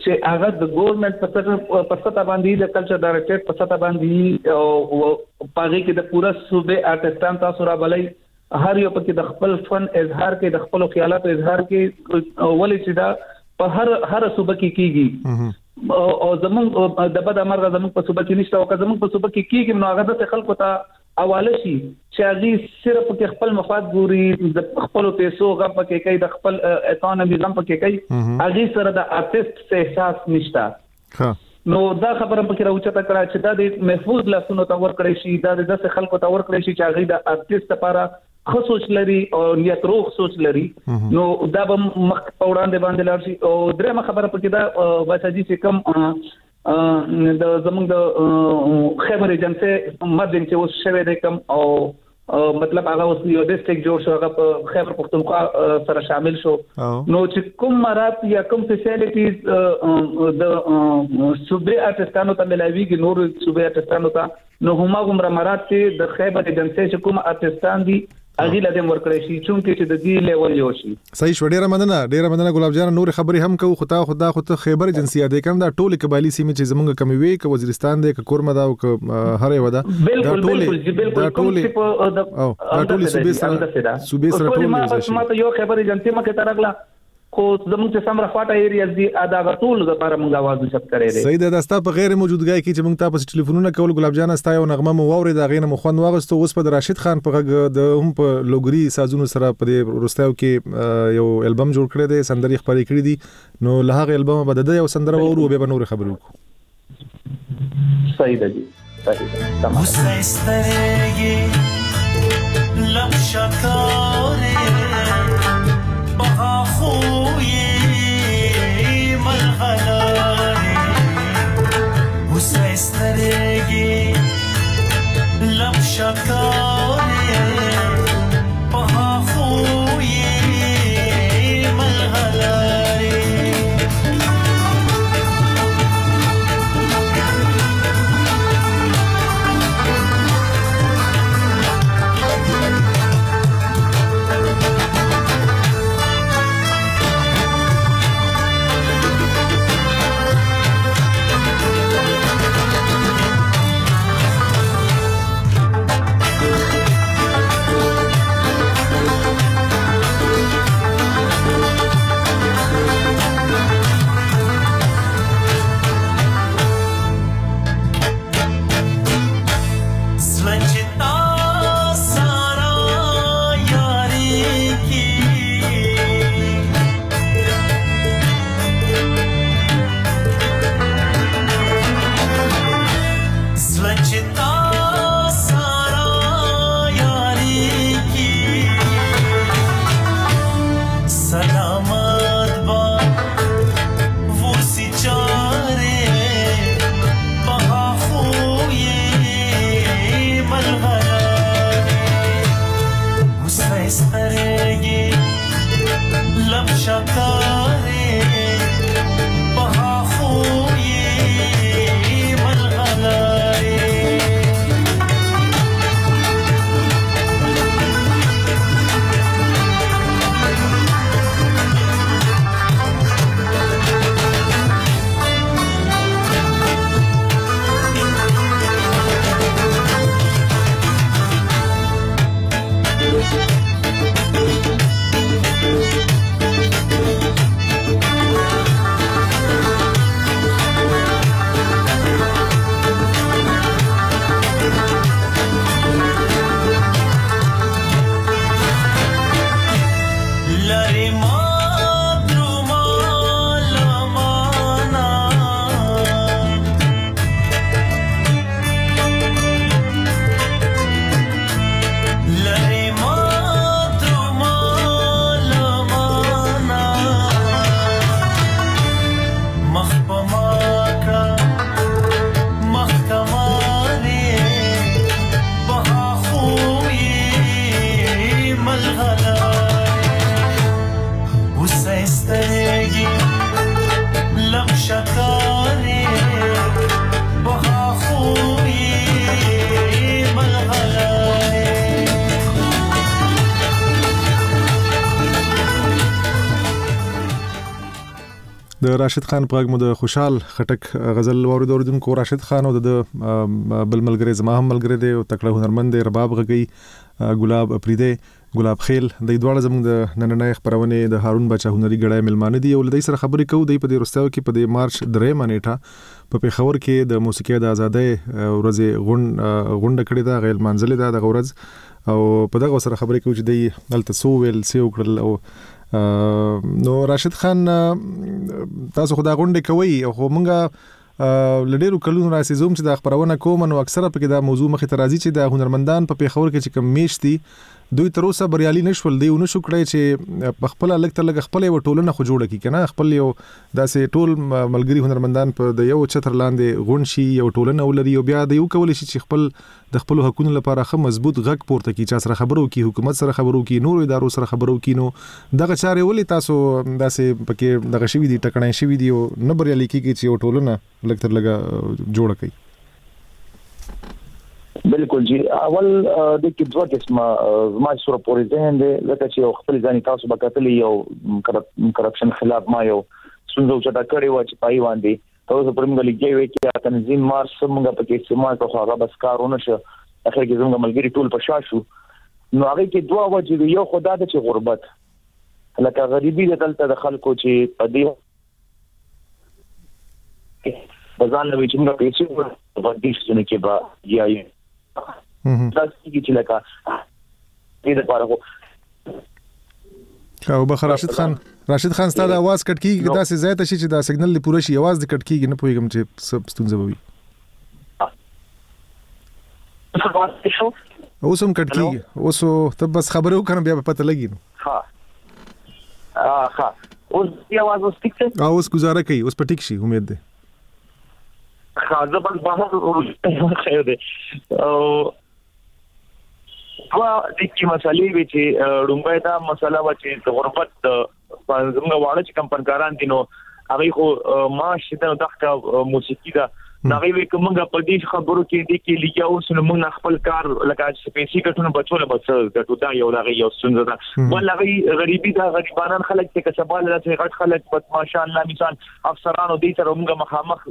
چې هغه د ګورنمنت په سطح باندې د کلچر ډایریکټریټ په سطح باندې او پاره کې د پورا صوبې آرټستان تاسو را بلای هر یو پکې د خپل فن اظهار کې د خپل خیالات اظهار کې ولې چې دا په هر صوبه کې کیږي او زمونږ د بد امر زمونږ په صوبه کې نشته او زمونږ په صوبه کې کیږي نو هغه د خلکو ته حواله شي چې هغه صرف کې خپل مفاد ګوري د خپل پیسو غم پکې کوي د خپل اکانومي غم پکې کوي هغه سره د آرټیست څخه احساس نشته نو دا خبره پکې راوچته کړه چې دا د محفوظ لاسونو ته ورکړی شي دا د خلکو ته ورکړی شي چې هغه د آرټیست لپاره خو سوچ لري او نیت روغ سوچ لري نو دا به مخ په وړاندې باندې لاړ شي او درېمه خبره پکې دا بچاجي چې کم د زمونږ د خیبر ایجنسی مدین چې اوس شوی دی کم او مطلب هغه اوس یو ډیسټریکټ جوړ شو هغه په خیبر پختونخوا سره شامل شو نو چې کوم مراد یا کوم فیسیلیټیز د صوبې آرټستانو ته ملاویږي نور صوبې آرټستانو ته نو هم هغه مراد چې د خیبر ایجنسی چې کوم آرټستان دي اغه لدې ورکړی شي چې د دې لیول یو شي صحیح شو ډیره مننه ګلاب جان نور خبرې هم کو خدا خیبر ایجنسی د کوم دا ټول قبایلی سیمه چې زمونږ کمی وی ک وزیرستان د ک کورمه دا او هر یو دا ټول صوبې سره ټول ما ته یو خیبر ایجنسی مکه ترغلا خو زموږ چې سمره فاټه ایریاز دي ادا غټول لپاره موږ आवाज وشت کړی دی صحیح ده داستا په غیر موجودګۍ کې چې موږ تاسو ټلیفونونه کول ګلاب جان استا یو نغمه مو ووري دا غینه مخون واغستو اوس په راشد خان په غږ د هم په لوګری سازونو سره په روستاو کې یو البم جوړ کړی دی سندري خبرې کړې دي نو له هغه البم بده د یو سندره وورو به نور خبرو صحیح ده جی صحیح ده تمام لب شکاره خوی ملغلاری استرگی لب شکاری خوی ملغلاری د راشد خان په غږ مو د خوشحال خټک غزل واردونکو راشد خان او د بل ملګری زما هم ملګری دی او تکړه هنرمند دی رباب غږی ګلاب اپریده ګلاب خیل د دواړه زموږ د نننۍ خبرونه د هارون بچا هنري غړای ملمانه دي او لدی سره خبرې کوو د په دې رستاو کې په د مارچ 3 نیټه په پیښور کې د موسیقي د ازادۍ ورځ غونډه کړې ده غیر منځلې ده د غورز او په دغه سره خبرې کوو چې د التسو ویل سی وکړل او نو راشد خان تاسو خدای غونډه کوي او مونږه لډیرو کلونو راسي زوم چې د خبرونه کوم نو اکثره په کې دا موضوع مخې ته راځي چې د هنرمندان په پیښور کې چې کم میشتي دوی تر اوسه بریالي نشول دی نو شو کړی چې په خپل لګ تر لګ خپل یو ټولنه خو جوړه کی کنه خپل یو داسې ټول ملګری هنرمندان په د یو چتر لاندې غون شي یو ټولنه ولري او بیا د یو کول شي چې خپل د خپل حقوقو لپاره خه مضبوط غږ پورته کی چې سره خبرو کی حکومت سره خبرو کی نور ادارو سره خبرو کی نو دغه چارې ولې تاسو داسې پکې دغه شوی دي ټکنای شوی دی او نه بریالي کیږي چې یو ټولنه لګ تر لګ جوړه کی بالکل جی اول د کې دوه قسمه زما سره پورې ذهن دی لکه چې خپل ځاني تاسو به کتلې یو کرپشن خلاف ما یو څنګه چې دا کړی و چې پای باندې تاسو پر موږ لګي وي چې تنظیم مارس موږ په کې استعمال کوو هغه بس کارونه شو اخر کې زموږ ملګری ټول په شاشو نو هغه کې دوه وجې یو خدای د چې غربت لکه غریبي دلته د خلکو چې په دې بازار نوې چې موږ پیسې ورته څنګه کې با یا تاسو چې لکه دې لپاره او بخ راشد خان ستاسو आवाज کټ کیږي دا سه زیاته شي چې دا سیګنل لپاره شي आवाज د کټ کیږي نه پوهیږم چې سب ستونزه وي اوس هم کټ کیږي اوس ته بس خبرو کنه بیا پته لګی نو ها اوس دی आवाज اوس ټیک څه اوس گزاره کوي اوس پټیک شي امید ده خاصه بس بهر خیر دی او د کی مسالې وی چې رومبای دا مسله و چې غربت زموږ واړه چې کم فنکاران دي نو هغه خو معاش د دغه موسیقي دا نغوی وی کومه په دې خبرو کې دي کې لیکاو سن موږ خپل کار لکه سپیسي کټونه بچول بس ګټو دا یو لغه یو څنګه دا ولغه غریبي دا غریبانان خلک چې کسبال راځي غټ خلک بس ماشاءالله مثال افسرانو دې تر موږ مخامخ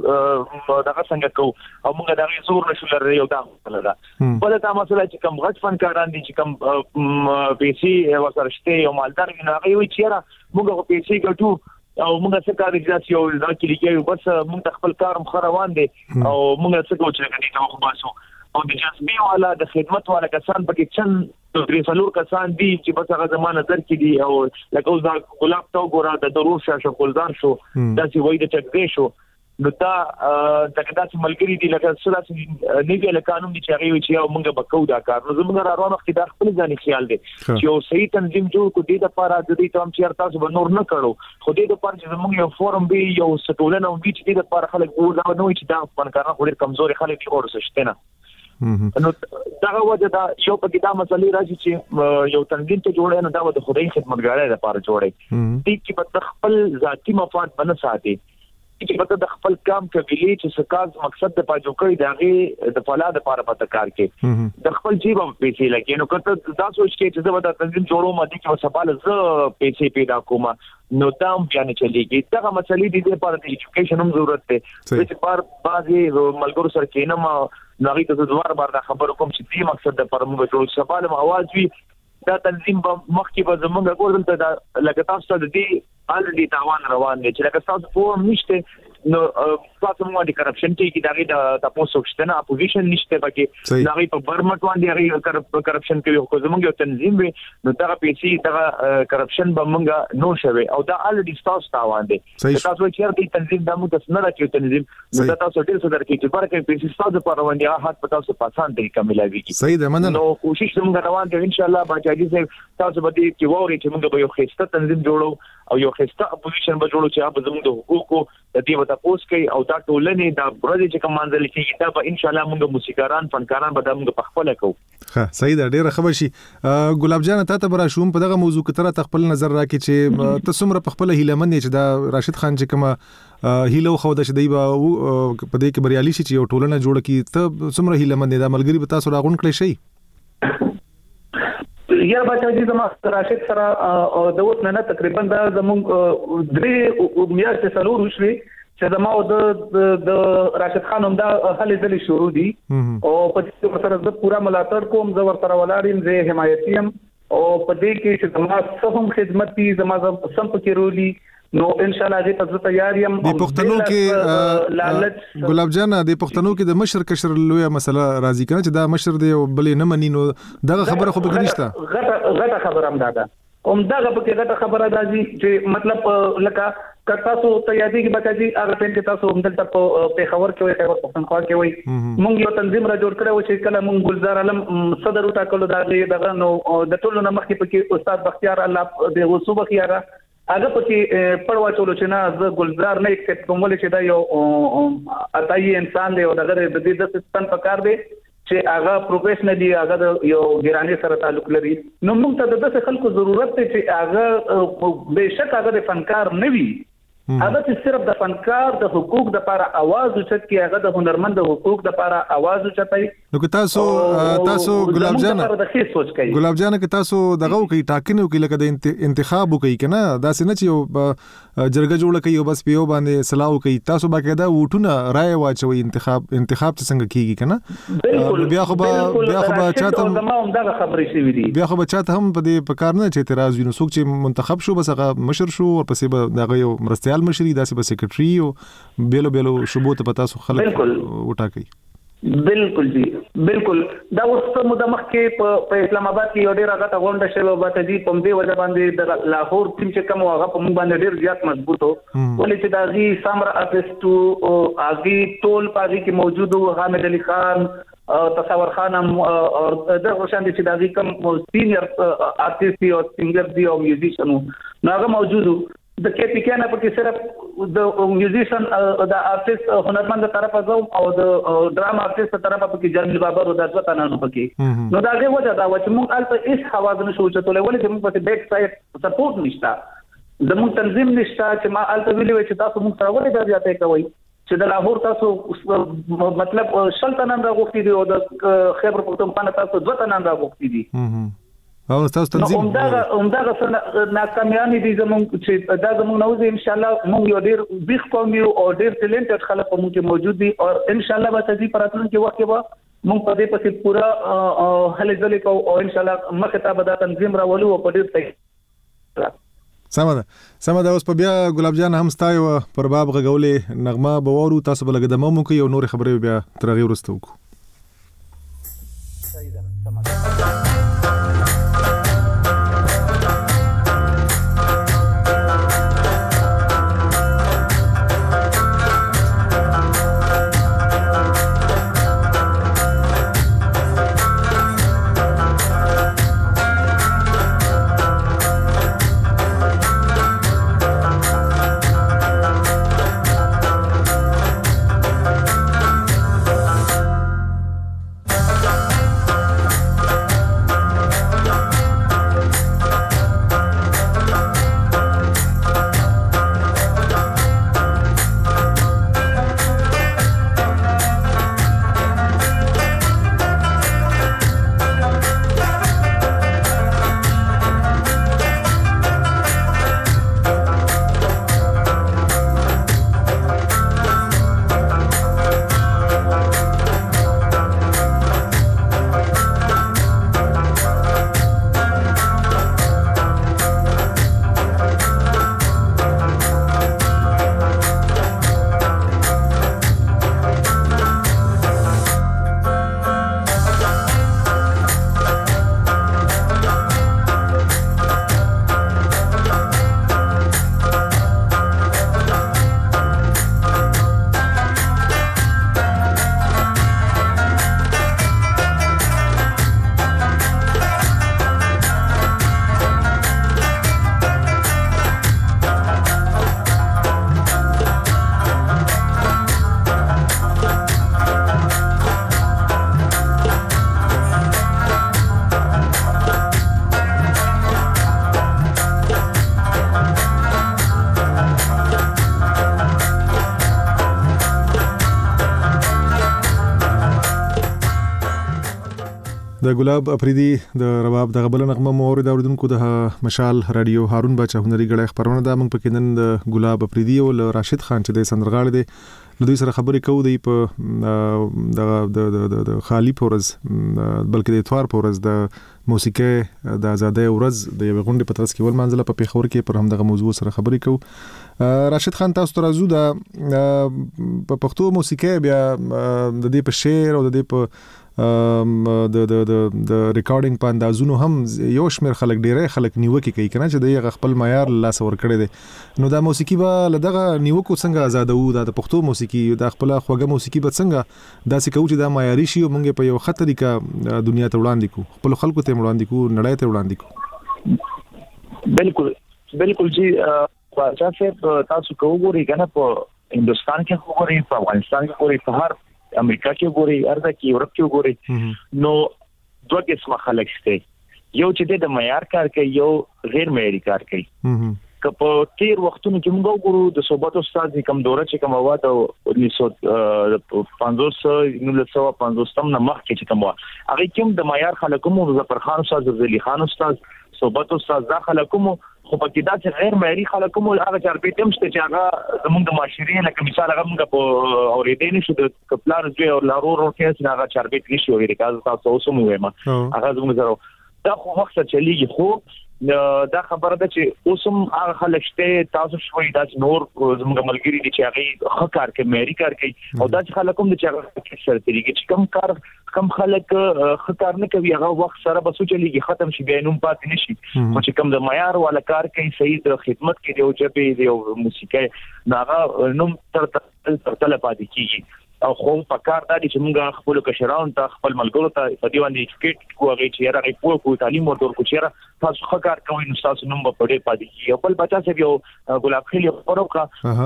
دغه څنګه کو او موږ دغه زور نشو لري یو دا دا بل دا مسله چې کوم غټ فنکاران دي چې کوم پیسي وسره شته یو مالدار نه هغه وی چیرې موږ په پیسي ګټو او موږ څه کار اجازه یو دا کې لیکي بس موږ خپل کار مخ روان دي او موږ څه کوو چې دې ته خو باسو او د جذبي والا د خدمت والا کسان پکې چند درې څلور کسان دي چې بس هغه زمانه نظر کې دي او لکه اوس دا ګلاب تا ګورا د ضرور شاشه کولدار شو دا چې وای د چکې شو نو تا دغه داسې ملګری دي لکه څه نیوی له قانون دي چې هغه چې یو موږ به کوو دا کار نو زموږ روان وخت دا خپل ځاني خیال دي چې یو صحیح تنظیم جوړ کو دي د لپاره د دې ته هم چې تاسو به نور نه کړو خو دې د لپاره چې زموږ یو فورم به یو سټولنه وي چې د لپاره خلک ګور دا نو چې دا فنکاران خو ډېر کمزوري خلک دي ورسره شته نه نو دا وجه دا یو پکې دا مسلې راځي چې یو تنظیم ته جوړه نه دا د خدای خدمتګارۍ لپاره جوړه دي چې په خپل ذاتی مفاد باندې ساتي چې په د خپل کام کوي چې سکاز مقصد د پاجوکۍ دغه د فلاد لپاره پته کار کوي د خپل جیب په پیسې لګي نو کته دا سوچ کې چې زه د تنظیم جوړوم دي چې سوال ز پیسې پیدا کوم نو تام بیان چلیږي دا مسلې دي لپاره د ایجوکیشن هم ضرورت دی چې پر بعضي ملګرو سره کینم نغې ته دوار بار دا خبر کوم چې دې مقصد د پر موږ جوړ سوال اواز وی دا تنظیم مخکې به زمونږ ګورل ته دا لکه تاسو د دې الډي تاوان روان دي چې لکه تاسو په نشته نو تاسو موږ د کرپشن کې دغه د تاسو شته نه اپوزیشن نشته پکې دغه په برمټ باندې هغه کرپشن کوي خو زمونږ یو تنظیم وي نو دا پیسې دا کرپشن به موږ نو شوي او دا الډي تاسو تاوان دي تاسو چې دې تنظیم د موږ نه راکې تنظیم نو تاسو ډیر څه درکې چې برکې پیسې تاسو په روان دي هغه په تاسو پاسان دي کاملوي صحیح ده مننه نو کوشش موږ روان دي ان شاء الله باچاجي تاسو به دې کې ووري چې موږ به یو خسته تنظیم جوړو او یو خسته اپوزیشن به جوړو چې هغه زموږ د حقوقو د دې وته پوس کوي او دا ټولنې دا برځي چې کوم منځل کې دا به ان شاء الله موږ موسیقاران فنکاران به موږ په خپل کوو ها صحیح ده ډیره خبر شي ګلاب جان ته برا شوم په دغه موضوع کې تر خپل نظر راکې چې ته څومره په خپل هیلمن چې دا راشد خان چې کومه هیلو خو د شدی به په دې کې بریالي شي چې یو ټولنه جوړ کی ته څومره هیلمن دا ملګری به تاسو راغون کړی شي یا بچاجي زما راشد سره د اوس نه تقریبا دا زموږ درې میاشتې څلور وشوي چې زما د راشد خان هم دا هلې ځلې شروع دي او په دې سره زه پورا ملاتړ کوم، زه ورسره ولاړ یم، زه حمایتي یم او په دې کې چې زما څه هم خدمت دي زما سم پکې رولي نو ان شاء الله دې ته تیار یم. د پښتنو کې ګلاب جان د پښتنو کې د مشر کشر لوی مسله راځي کنه چې دا مشر دی او بلې نه مني نو دغه خبره خو به نشته. غټه خبره هم ده کوم دغه په کې غټه خبره راځي چې مطلب لکه تاسو ته یادې کې بچا دي هغه ټیم کې تاسو هم دلته په پیښور کې وي خیبر پختونخوا کې وي مونږ یو تنظیم را جوړ کړو چې کله مونږ گلزار علم صدر وټاکلو دغه نو د ټولو نه مخکې پکې استاد بختیار الله د وسو بختیار هغه پکې پړوا چولو چې نه ز گلزار نه ایکسپټ کوم ولې چې دا یو اتای انسان دی او دغه د دې د سیستم په کار دی چې هغه پروفیشنلی هغه یو ګرانی سره تعلق لري نو موږ ته د داسې خلکو ضرورت دی چې هغه بهشکه هغه د فنکار نه وي هغه چې صرف د فنکار د حقوق د لپاره आवाज اوچت کی هغه د هنرمند د حقوق د لپاره आवाज اوچتای نو که تاسو ګلاب جان که تاسو دغه کوي ټاکنه کوي لکه د انتخاب کوي کنه دا څنګه چې یو جرګه جوړه کوي او بس پیو باندې صلاح کوي تاسو باقاعده وټونه رائے واچوي انتخاب څنګه کیږي کنه بیا خو چاته هم دا خبرې شوې دي بیا خو چاته هم په دې په کار نه چې اعتراض ویني څوک چې منتخب شو بس هغه مشر شو او پسې به دغه یو مرستيال مشري داسې به سیکریټري او بیلو شوبو ته پتا سو خلک وټاکي. بالکل جی بالکل دا اوس مو د مخ کې په اسلام آباد کې یو ډیر هغه غونډه شوه به تدې په دې وجه باندې د لاهور ټیم چې کوم هغه په مونږ باندې ډیر زیات مضبوط وو ولې چې دا غي سامر ارټیسټو او اغي ټول پاږي کې موجود وو حامد علي خان تصور خان او د روشن دي چې دا غي کوم سینیئر ارټیسټ او سنگر دی او میوزیشن نو هغه موجود وو د کې پی کې نه پکې صرف د میوزیشن د ارټیست هنرمند طرفه زو او د ډراما ارټیست طرفه پکې جرمل بابر او د ځوانانو نه پکې نو دا غي وجه دا و چې موږ البته هیڅ حواس نه شو چتولې ولې چې موږ په بیک سایډ سپورټ نشته زموږ تنظیم نشته چې ما البته ویلې چې تاسو موږ سره ولې درځاتې کوي چې د لاهور تاسو مطلب شلتنان راغوښتي دي او د خیبر پختونخوا تاسو ځوانان راغوښتي دي او تاسو تنظیم همدغه ناکامیانی دي زموږ چې دا زموږ نوځي ان شاء الله موږ یو ډیر بیخ قوم یو او ډیر ټیلنټډ خلک موږ کې موجود دي او ان شاء الله به تاسو پراتلونکي وخت کې به موږ په دې پسې پورا هلې ځلې کو او ان شاء الله مخه ته به دا تنظیم راولو او په ډیر صحیح سمه اوس په بیا ګلاب جان هم ستایو پر باب غولې نغمه بوورو تاسو بلګه د مو کوي او نور خبرې بیا ترغي ورستو کو د ګلاب افریدي د رباب د غبل نغمه مورید اوریدونکو د مشال رادیو هارون باچا هنري غړې خبرونه د موږ پکې نن د ګلاب افریدي او راشد خان چې د سندرغاړي دی دوی سره خبرې کوو دی په د خالی پورز بلکې د اتوار پورز د موسیقي د آزادۍ ورځ د یو غونډې په ترڅ کې ول منځله په پیښور کې پر همدغه موضوع سره خبرې کوو. راشد خان تاسو ته راځو د پښتو موسیقي بیا د دې په شعر او د دې په د ریکارډینګ په اندازونو هم یو شمېر خلک ډېری خلک نیوکې کوي کنه چې د خپل معیار لاس ور کړی دی نو دا موسیقي به لدغه نیوکو څنګه آزادو د پښتو موسیقي د خپل خوږه موسیقي به څنګه داسې کوو چې دا معیاري شي او موږ په یو ښه طریقه دنیا ته وړاندې کوو خپل خلکو ته وړاندې کوو نړۍ ته وړاندې کوو. بالکل جی پاچا صاحب تاسو کوو کنه په هندستان کې وګورئ په افغانستان کې وګورئ په هر امریکا کې وګورئ ارزه کې یورپ کې وګورئ نو دوه قسمه خلک شته یو چې د معیار کار کوي یو غیر معیاري کار کوي. که په تیر وختونو کې موږ وګورو د صحبت استاد کوم دوره چې کوم وخت 1950 نه مخکې چې کوم هغه کوم د معیار خلکو مو ظفر خان استاد زلی خان استاد صحبت استاد داخله کوم خو په کې دا چې غیر معیاري خلکو مو هغه چارپېټ هم شته چې هغه زموږ د معاشري لکه مثال هغه موږ په اورېدنې شو د کپلار دوی او لارو کې چې هغه چارپېټ نشي اورېدل تاسو اوس مو وایم هغه زموږ زرو دا خو وخت چلیږي خو دا خبره ده چې اوسم هغه خلک شته تاسو شوي دا نور زموږ ملګری دي چې هغه ښه کار کوي معیاري کار کوي او دا چې خلک هم چې هغه سره طریقې چې کم خلک ښه کار نه کوي هغه وخت سره به سوچلېږي ختم شي بیا نوم پاتې نشي خو چې کم د معیار والا کار کوي صحیح د خدمت کې دی او چې دی موسیقي هغه نوم تر تل پاتې کیږي او خو په کار دا چې موږ خپل کشران ته خپل ملګرو ته په دې باندې ایجوکیټ کوو چې راغی په تعلیم ورکړو چې تاسو ښه کار کوئ نو تاسو نوم په دې پاتې کیږي او بل بچا چې یو ګلاب خیل خبروکا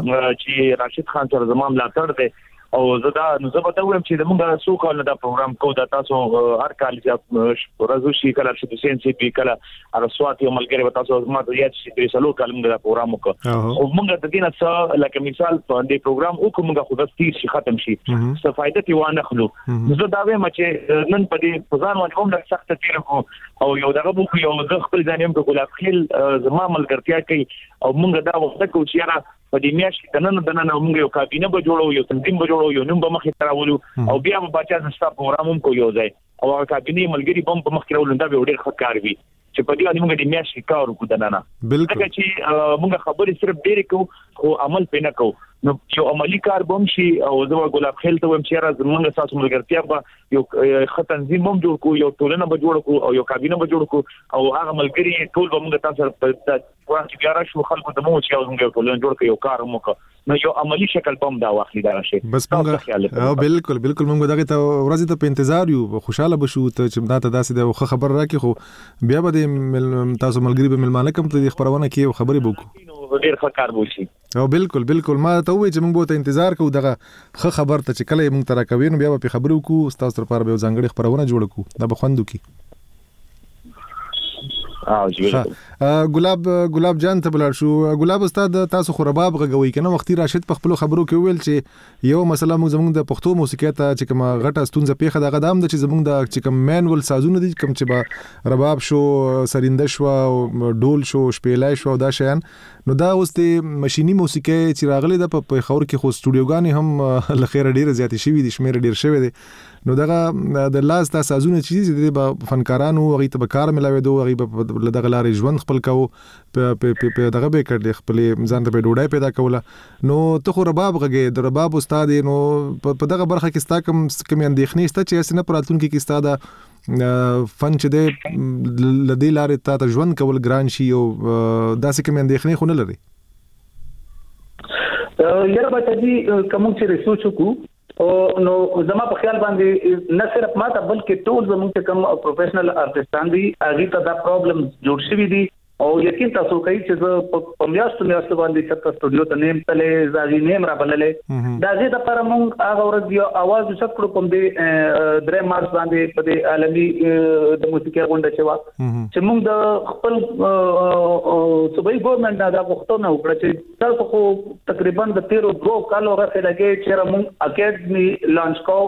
چې راشد خان سره زمام لا تر دی او زدا نو زه به دا وایم چې موږ څو کال دا پروګرام کوو دا تاسو هر کال چې ورځو شي کله چې سنسي پی کله ارسوات یو ملګری به تاسو ما ته یاد شي چې څلور کال موږ دا پروګرام وکړو او موږ د دې نه څه لکه مثال په دې پروګرام وکړو موږ خو د ستیر شي ختم شي څه فائدہ تی وانه خلو زه دا وایم چې نن په دې ځان باندې هم د سخت تیر او یو دغه بو یو د خپل ځانیم د ګلاب خیل زما ملګرتیا کوي او موږ دا وخت کوو چې را په دې میاشت کې نن موږ یو کابینه به جوړو یو تنظیم به جوړو یو نوم به مخې ته راولو او بیا به بچا نستا پروګرام هم کوو یو ځای او هغه کابینه ملګری بم په مخ کې راولنده به ډېر ښه کار وي چې په دې باندې موږ د میاشت کار وکړو دنه بالکل چې موږ خبرې صرف ډېر کوو خو عمل پې نه کوو نو یو عملی کار بم شي او زما ګلاب خیل ته ویم چې راز موږ تاسو ملګرتیا به یو ښه تنظیم هم جوړ کوو یو ټولنه به جوړ کوو او یو کابینه به جوړ کوو او هغه ملګری ټول به موږ تاسو په وخت بیا راشو خلکو ته مو چې موږ ټولنه جوړ کوو یو کار مو کوو نو یو عملی شکل بم دا واخلي دا شي بس موږ بالکل موږ دغه ته ورځ ته په انتظار یو خوشاله بشو ته چې دا ته داسې د خبر راکې خو بیا به تاسو ملګری به ملمانه کوم ته خبرونه کې خبرې وکړو ډیر ښه کار وشي او بالکل ما ته وې چې موږ به انتظار کوو دغه ښه خبر ته چې کله موږ ترا کوي نو بیا به خبرې وکړو تاسو لپاره به ځانګړي خبرونه جوړ کړو دا به خوندو کی ګلاب جان ته بلار شو ګلاب استاد تاسو خو رباب غوي کنه وختي راشد په خپل خبرو کې ویل چې یو مسله موږ زموږ د پښتو موسیقي ته چې کوم غټه ستونزه پیښه د غدام د چې زموږ د چې کوم مینول سازونه دي کوم چې با رباب شو سرینده شو ډول شو شپېلای شو دا شیان نو دا اوس د ماشيني موسیقي چې راغلي د په خور کې خو سټوډیوګانې هم لخيره ډیره زیات شوي دي شمیر ډیر شوی دی نو دغه د لاس د سازونه چې د فنکارانو غي ته کار ملاوي دوه غي په دغه لارې ژوند خپل کو په دغه به کړل خپل ځان ته ډوډۍ پیدا کوله نو ته خو رباب غږی د رباب استاد نو په دغه برخه کې ستا کوم اندېښنې ستا چې اسنه پراتون کې ستا د فن چې د لدی لارې ته ژوند کول ګران شي او داسې کوم اندېښنې خو نه لري یاره بچا جی کوم چې ریسرچ وکړو نو زما په خیال باندې نه صرف ما ته بلکې ټول زموږ کوم پروفیشنل آرټستان دي هغه ته دا پرابلم جوړ شوی دي او یقین تاسو کوي چې په میاشتو باندې چې سټوډیو ته نیم تلې ځاګي نیم را بللې دا زه د پر موږ هغه ورځ یو आवाज وشت کړو کوم دې درې مارچ باندې په دې عالمي د موسیقي غونډه چې موږ د خپل صوبایي ګورنمنت دا غوښتنه وکړه چې تاسو خو تقریبا د 13 کالو راځي لګي چې موږ اکیډمي لانچ کوو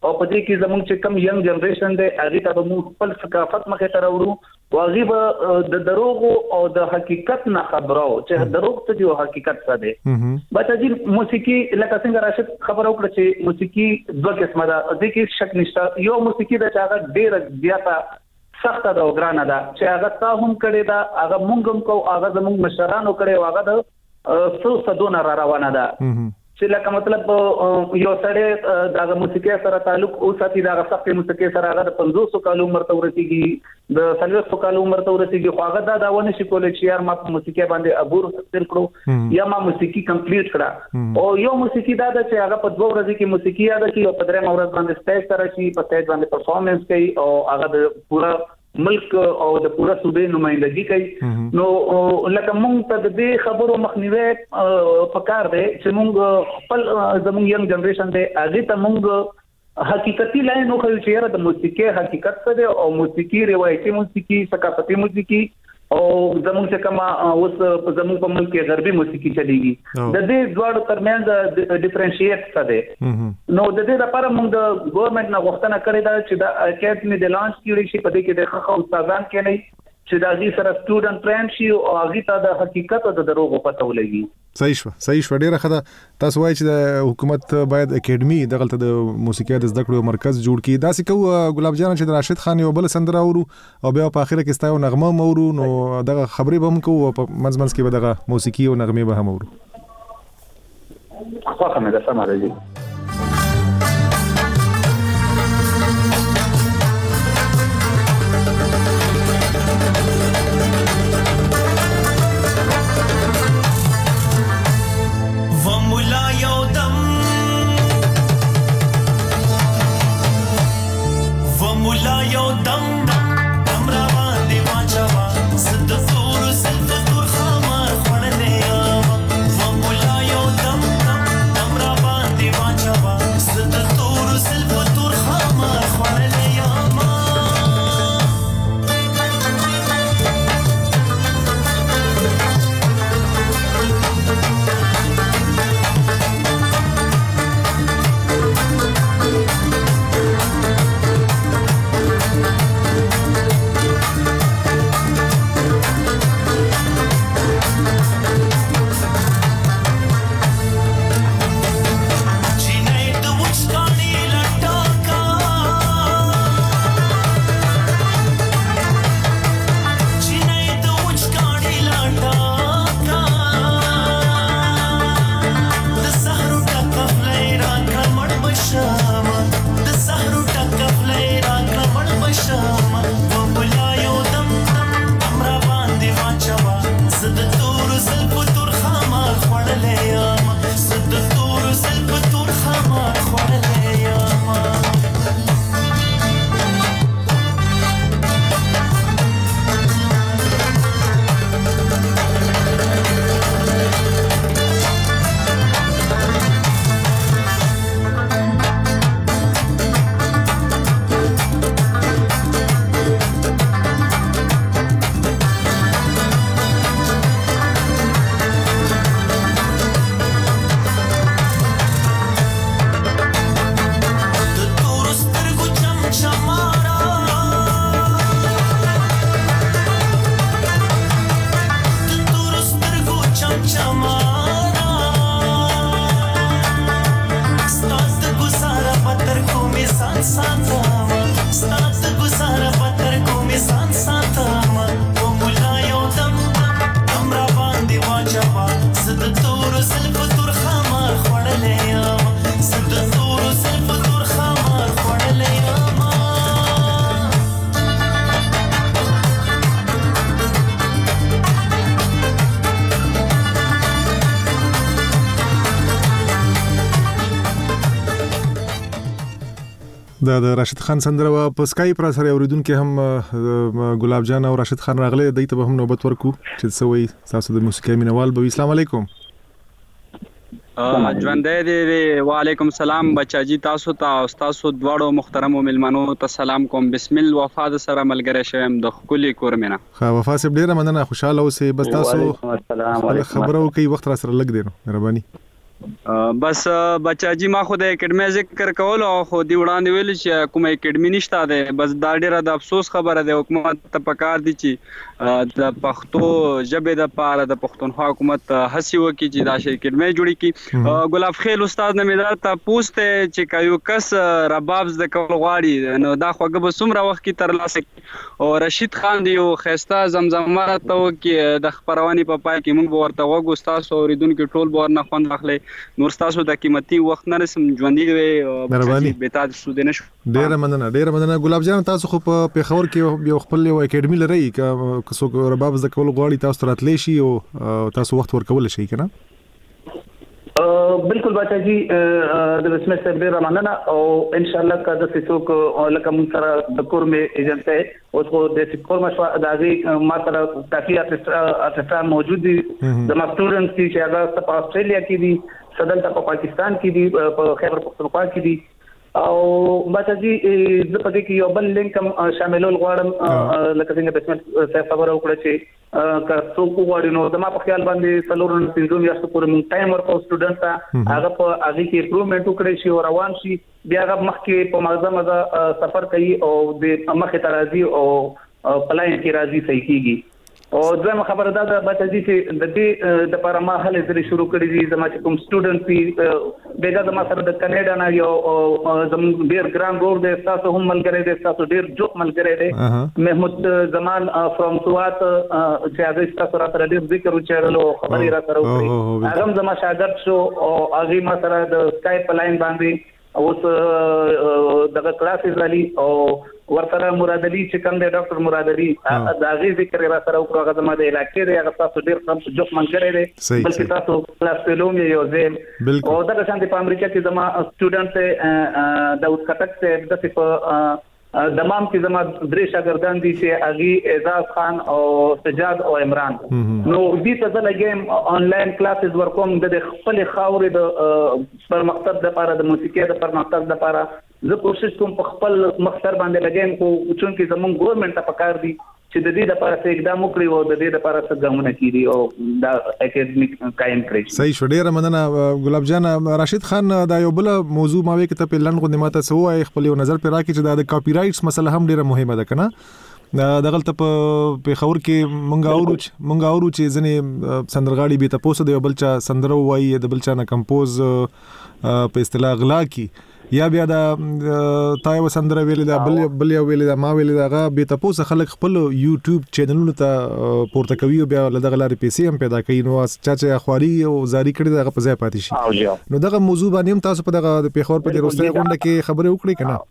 او په دې کې زموږ چې کم ینګ جنریشن دی هغه ته موږ خپل ثقافت مخې ته راوړو واغي به د دروغ او د حقیقت نه خبرو چې دروغ ته دی او حقیقت څه دی بچا جی موسیقي لکه څنګه راشد خبر وکړه چې موسیقي دوه قسمه ده د کې شک نشته یو موسیقي د چاغه ډېر زیاته سخت ده او ګرانه ده چې هغه تا هم کړی دا هغه مونږ هم کو هغه زموږ مشرانو کړی هغه د څو صدونه را روانه ده چې لکه مطلب یو سړی د موسیقي سره تعلق او ساتي د سخت موسیقي سره هغه د 500 کال عمر ته ورسیږي د 300 کال عمر ته ورسیږي خو هغه دا ونه شي کولای چې یار ما په موسیقي باندې عبور حاصل کړو یا ما موسیقي کمپلیټ کړه او یو موسیقي دا ده چې هغه په 2 ورځې کې موسیقي یاد کړي او په 3 ورځ باندې سټیج سره شي په سټیج باندې پرفارمنس کوي او هغه د پورا ملک او د پورا صوبې نمائندګي کوي نو لکه مونږ ته د دې خبرو مخنیوي پکار دی چې مونږ خپل زموږ ینګ جنریشن دی هغه ته مونږ حقیقتي لاین نو خو چې یاره د موسیقي حقیقت څه دی او موسیقي روایتي موسیقي ثقافتي موسیقي او زموږ چې کما اوس زموږ په ملک کې غربي موسیقي چلیږي د دې دوړو ترمنځ ډیفرنشیټ څه دی نو د دې لپاره موږ د ګورنمنت نه غوښتنه کړې ده چې د اکیډمي د لانچ کړي شي په دې کې د خخ استادان کې نه چې د دې سره سټوډنټ ټرین شي او هغه ته د حقیقت او د دروغ پته ولګي صحیح شو ډیره خده تاسو وایي چې د حکومت باید اکیډمي دغلت د موسیقي د زده کړو مرکز جوړ کړي دا سکه ګلاب جان چې د راشد خان یو بل سندره اورو او بیا په اخر کې ستایو نغمه مورو نو دغه خبرې به هم کوو په منځ کې به دغه موسیقي او نغمه به هم اورو خو هم دا سم راځي مولا یو دم دم را باندې واچوا زد زور سلف تور خمار خړلې و مولا یو دم دم را باندې واچوا زد زور سلف تور خمار خړلې ما د راشد خان سندره په اسکایپ را سره اوریدونکو هم ګلاب جان او راشد خان راغله د ته به هم نوبت ورکو چې سوي تاسو د موسیقي مینوال به اسلام علیکم ژوندې دی وعلیکم السلام بچاجي تاسو ته تاسو دواړو محترمو ملمنو ته سلام کوم بسم الله وفا د سره ملګری شوم د خولي کورمنه خا وفا سب ډیره مننه خوشاله اوسې بس تاسو خبرو کوي وخت را سره لګ دی نو مهرباني بس بچاجي ما خو د اکیډمي ذکر کول او خو دی وړاندې ویل چې کوم اکیډمي نشته ده بس دا ډیره د افسوس خبره ده حکومت ته پکار دي چې د پښتو ژبې د پاره د پښتونخوا حکومت هڅه وکړي چې دا شي اکیډمي جوړي کی ګلاب خیل استاد نه مدار ته پوښتنه چې کایو کس رباب د کول غواړي نو دا خوګه به سمره وخت کې تر لاسه او رشید خان دی او خسته زمزمه ته کې د خبرونې په پای کې موږ ورته وګو استاد اوریدونکو ټول بور نه خوند اخلي نور تاسو د قیمتي وخت نه رسم ژوندۍ وي به تاسو سود نه شو ډیره مننه ګلاب جان تاسو خو په پیښور کې یو خپل اکیډمي لري که څوک رباب زده کول غواړي تاسو راتلی شي او تاسو وخت ورکول شي کنه بالکل بچا جی د بسم الله ډیر مننه او ان شاء الله که د څوک لکه مون سره د کور می ایجنټ ته اوس خو د سپور مشوا د هغه ما سره کافي اسسټان موجود دي د ما سټوډنټس چې هغه په استرالیا کې دي صدل په پاکستان کې دي په خیبر پختونخوا کې دي او بچا جی د پدې کې یو بل لینک شاملول غواړم لکه څنګه بسم الله خبره وکړه چې که څوک غواړي نو د ما په خیال باندې څلورن پنځم یا څو پورې مونږ ټایم ورکو سټوډنټ ته هغه په هغه کې امپروومنت وکړي شي او روان شي بیا هغه مخکې په مغزه سفر کوي او د مخې ترازی او پلاین کې راځي صحیح کیږي او دغه خبره ده بچا دي چې د دې د لپاره ما هلې زری شروع کړې دي زما چې کوم سټوډنټ پی بیګا زما سره د کینیډا نه یو زم ډیر ګران ګور دي تاسو هم ملګری دي تاسو ډیر جوک ملګری دي محمود زمان فرام سوات چې هغه تاسو را سره ډیر ذکر وچړلو خبري را سره وکړي هغه زما شاګرد شو او هغه ما سره د اسکایپ لاین باندې اوس دغه کلاسز علي او ورسره مراد علي چې کوم دی ډاکټر مراد علي دا غي ذکر را سره وکړه هغه زما د علاقې دی هغه تاسو ډیر کم جوک منګره دی بلکې تاسو کلاس پلوم یو زم او دا څنګه په امریکا کې زما سټوډنټ د وټکټ ته د په دمام کې زما درې شاګردان دي چې اغي اعزاز خان او سجاد او عمران نو دې ته لګیم آنلاین کلاسز ورکوم د خپل خاورې د پرمختګ لپاره د موسیقي د پرمختګ لپاره زه کوشش کوم په خپل مقصد باندې لګیم کو چون کې زمون ګورنمنت ته پکار دي چې د دې لپاره څه اقدام وکړي او د دې لپاره څه ګامونه کړي او دا اکیډمیک قائم کړي صحیح شو ډیره مننه ګلاب جان راشد خان دا یو بل موضوع ما وکړه په لن غو ماته سوای خپل یو نظر پر راکې چې دا د کاپی رائټس مسله هم ډیره مهمه ده کنه دغه ته په خبر کې مونږ اورو چې ځنې سندرغاړي به تاسو د بل چا سندرو وایي د بل چا نه کمپوز په اصطلاح غلا کی یا بیا دا تای وسندره ویل دا بل یو ویل دا ما ویل دا به تاسو خلک خپل یوټیوب چینلونو ته پورته کوي بیا لدغه لارې پیسې هم پیدا کوي نو چا اخواري او زاری کړي دغه په ځای پاتې شي نو دغه موضوع باندې هم تاسو په دغه پیښور په روسته غونډه کې خبرې وکړي کنه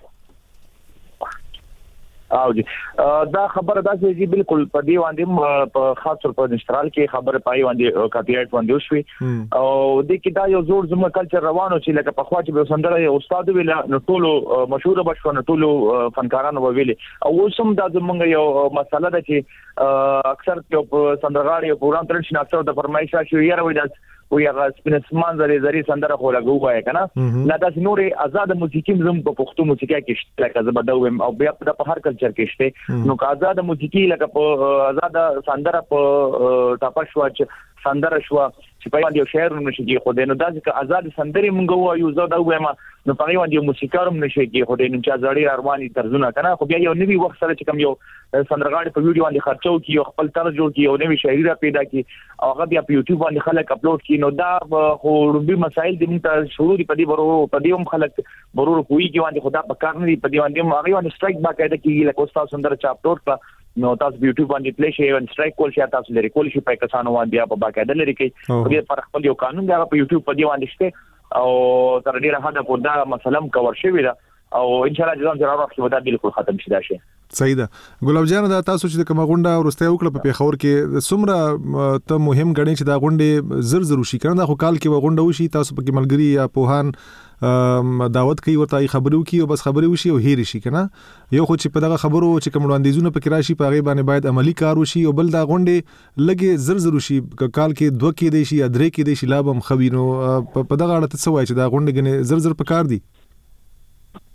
او جی دا خبره دا چې بالکل په دی باندې په خاص طور په نشترال کې خبره پای باندې کاپی رائټ باندې وشوي او د کې دا یو زوړ زموږ کلچر روانو چې لکه په خوا چې به سندره یو استاد ویل نو ټولو مشهور بشو نو ټولو فنکارانو ویل او اوسم دا زموږ یو مسله ده چې اکثر یو سندرغاړي یو پروګرام ترشي اکثر د فرمایش شي یاره وي دا وی هغه سپینسمان زری سندره خو لګو وای کنه نه دا نورې آزاد موسیقي زم په پښتو موسیقي کې شته لکه زبدوم او بیا په هر کلچر کې شته نو که آزاد موسیقي لکه په آزاد سندره په ټاپا شو سندره شو چې په یو شعر نشي کې خو دینو دا چې آزاد سندري مونږ وایو زه دا وایم نو په یو موسیقارم نشي کې خو دینو چې ځړی ارواني طرزونه کنه خو بیا یو نوی وخت سره چې کوم یو سندرغاړي په ویډیو باندې خرچو کې یو خپل طرز جوړ کې یو نوی شاعري را پیدا کې او هغه بیا په یوټیوب باندې خلک اپلوډ کړي نو دا خو روبي مسائل د موږ شروع دي په دې هم خلک برور کوي چې باندې خدا په کار نه دي په دې باندې هغه باندې سټرایک باقاعده کیږي لکه استاد سندر چا اپلوډ کړ نو تاسو په یوټیوب باندې پلی شي او سټرایک کول شي تاسو لري کول شي په کسانو باندې په باقاعده لري کې په دې پر خپل یو قانون دی په یوټیوب په دې باندې شته او تر ډیره حد په دا مسله کور شوی دا او ان شاء الله ځان جوړ راځي دا بالکل ختم شي دا شي صحیح ده ګلاب جان دا تاسو چې کومه غونډه ورسته وکړه په پیښور کې سمره ته مهم غړي چې دا غونډه زر وشي کنه دا خو کال کې غونډه وشي تاسو په کې ملګری یا پوهان دعوت کوي ورته خبرو کوي او بس خبرې وشي او هېر شي کنه یو خو چې په دغه خبرو چې کوم وړاندیزونه پکې راشي په هغه باندې باید عملی کار وشي او بل دا غونډه لګي زر وشي کال کې 2 کې دی شي یا 3 کې دی شي لا بم خوینو په دغه اړه څه وایي چې دا غونډه غنه زر په کار دي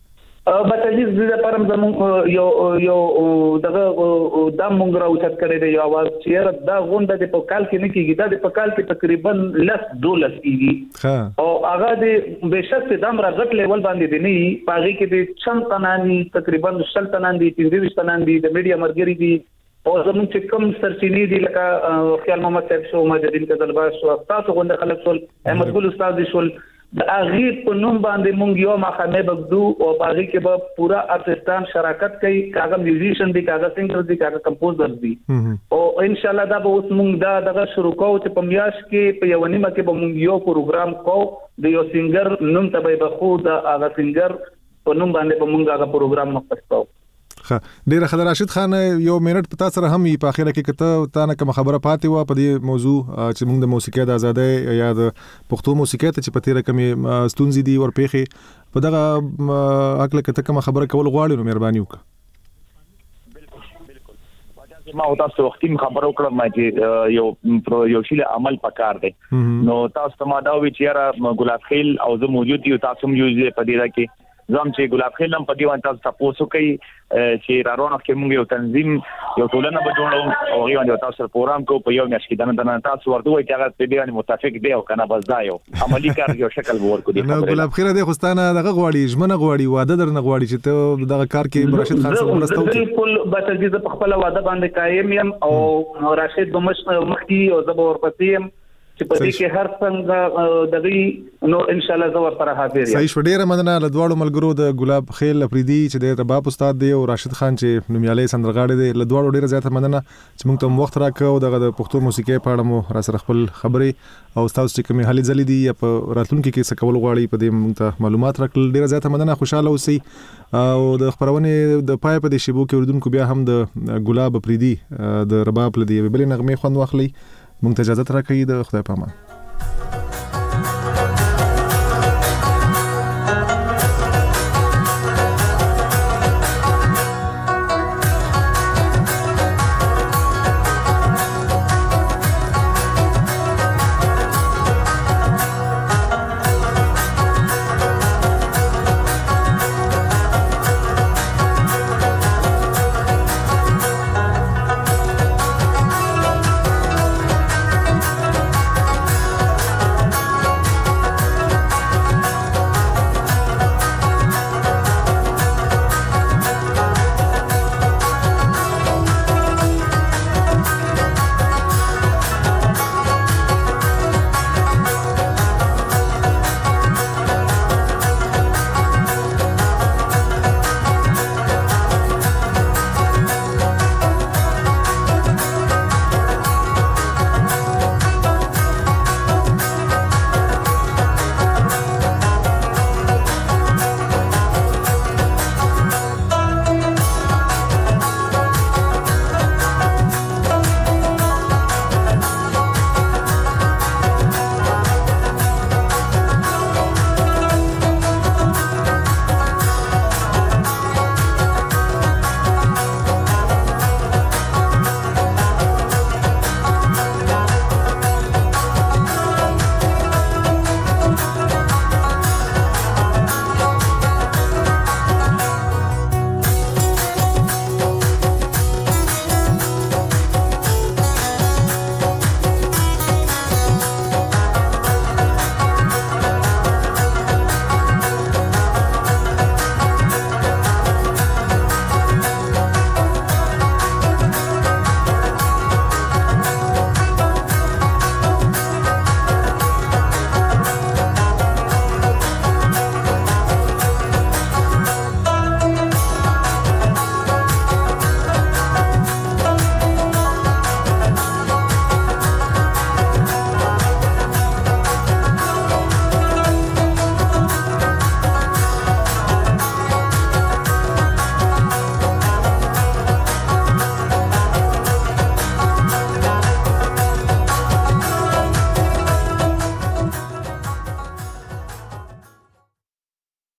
بچاجي د پرم زمون یو دغه د مونږ راوچت کړی دی یو आवाज چې دا غونډه د په کال کې نه کیږي دا د په کال کې تقریبا $10 کیږي او هغه د بهشت د امر غټ لیول باندې دی نه پاغي کې د چن تنانی تقریبا 10 تنان دي 15 تنان دي د میډیا مرګري دي او زمون چې کوم سرچینې دي لکه خیال محمد صاحب شو مجدین کذلباس شو تاسو غونډه خلک شول احمد ګل استاد شول د اغه په نوم باندې مونږ یو مخامه بغدو او باغی کې به پورا ارتستان شراکت کوي کاغه میوزیشن دي کاغه سنگر دي کاغه کمپوزر دي او ان شاء الله دا به اوس مونږ دا دغه شروع کوو چې په میاش کې په یو نیمه کې به مونږ یو پروګرام کوو د یو سنگر نوم ته به خو دا هغه سنگر په نوم باندې به مونږ هغه پروګرام مختص کوو ډیر خدای راشد خان یو منټ پتا سره هم په اخیره کې کته تا نه کوم خبره پاتې و په دې موضوع چې موږ د موسیقۍ د آزادۍ یا د پښتو موسیقۍ ته چې په تیره کمې ستونزې دي ورپېخي په دغه عقل کته کوم خبره کول غواړي نو مهرباني وکړه ما تاسو وختي خبرو کړم چې یو شی عمل پکار دی نو تاسو ته ما دا وی چې ګلاب خیل او زه موجود یو تاسو موجود په دې کې زم چې ګلاب خیل هم په دې وانت تاسو کوي چې راروانه کې موږ یو تنظیم یو ټولنه به جوړو او یو تاسو پروګرام کو په یو میاشت کې دا تاسو ورته وایي چې هغه په دې باندې متفق دی او کنه بس دا یو عملی کار یو شکل ورکو دی نو ګلاب خیل دې خوستانه دغه غواړي ژمنه غواړي واده درنه غواړي چې ته دغه کار کې راشد خان سره مرسته وکړي بالکل بچی ز په خپل واده باندې قائم یم او راشد مخکی او زبور پسیم چې په دې کې هر څنګه دغه نو ان شاء الله زور سره حاضر یم صحیح ډیره مننه لدواړو ملګرو د ګلاب خیل افریدي چې د رباب استاد دی او راشد خان چې نومیالي سندرغاړي دی لدواړو ډیره زیاته مننه چې موږ ته وخت راکړو دغه د پښتو موسیقۍ په اړه مو را سره خپل خبرې او تاسو چې کومې حالې ځلې دي یا په راتلونکي کې څه کول غواړي په دې موږ ته معلومات راکړل ډیره زیاته مننه خوشاله اوسئ او د خبرونې د پای په دې شیبو کې اوریدونکو بیا هم د ګلاب افریدي د رباب لدی بلې نغمه خوند واخلي موږ ته اجازه راکړئ د خدای په امان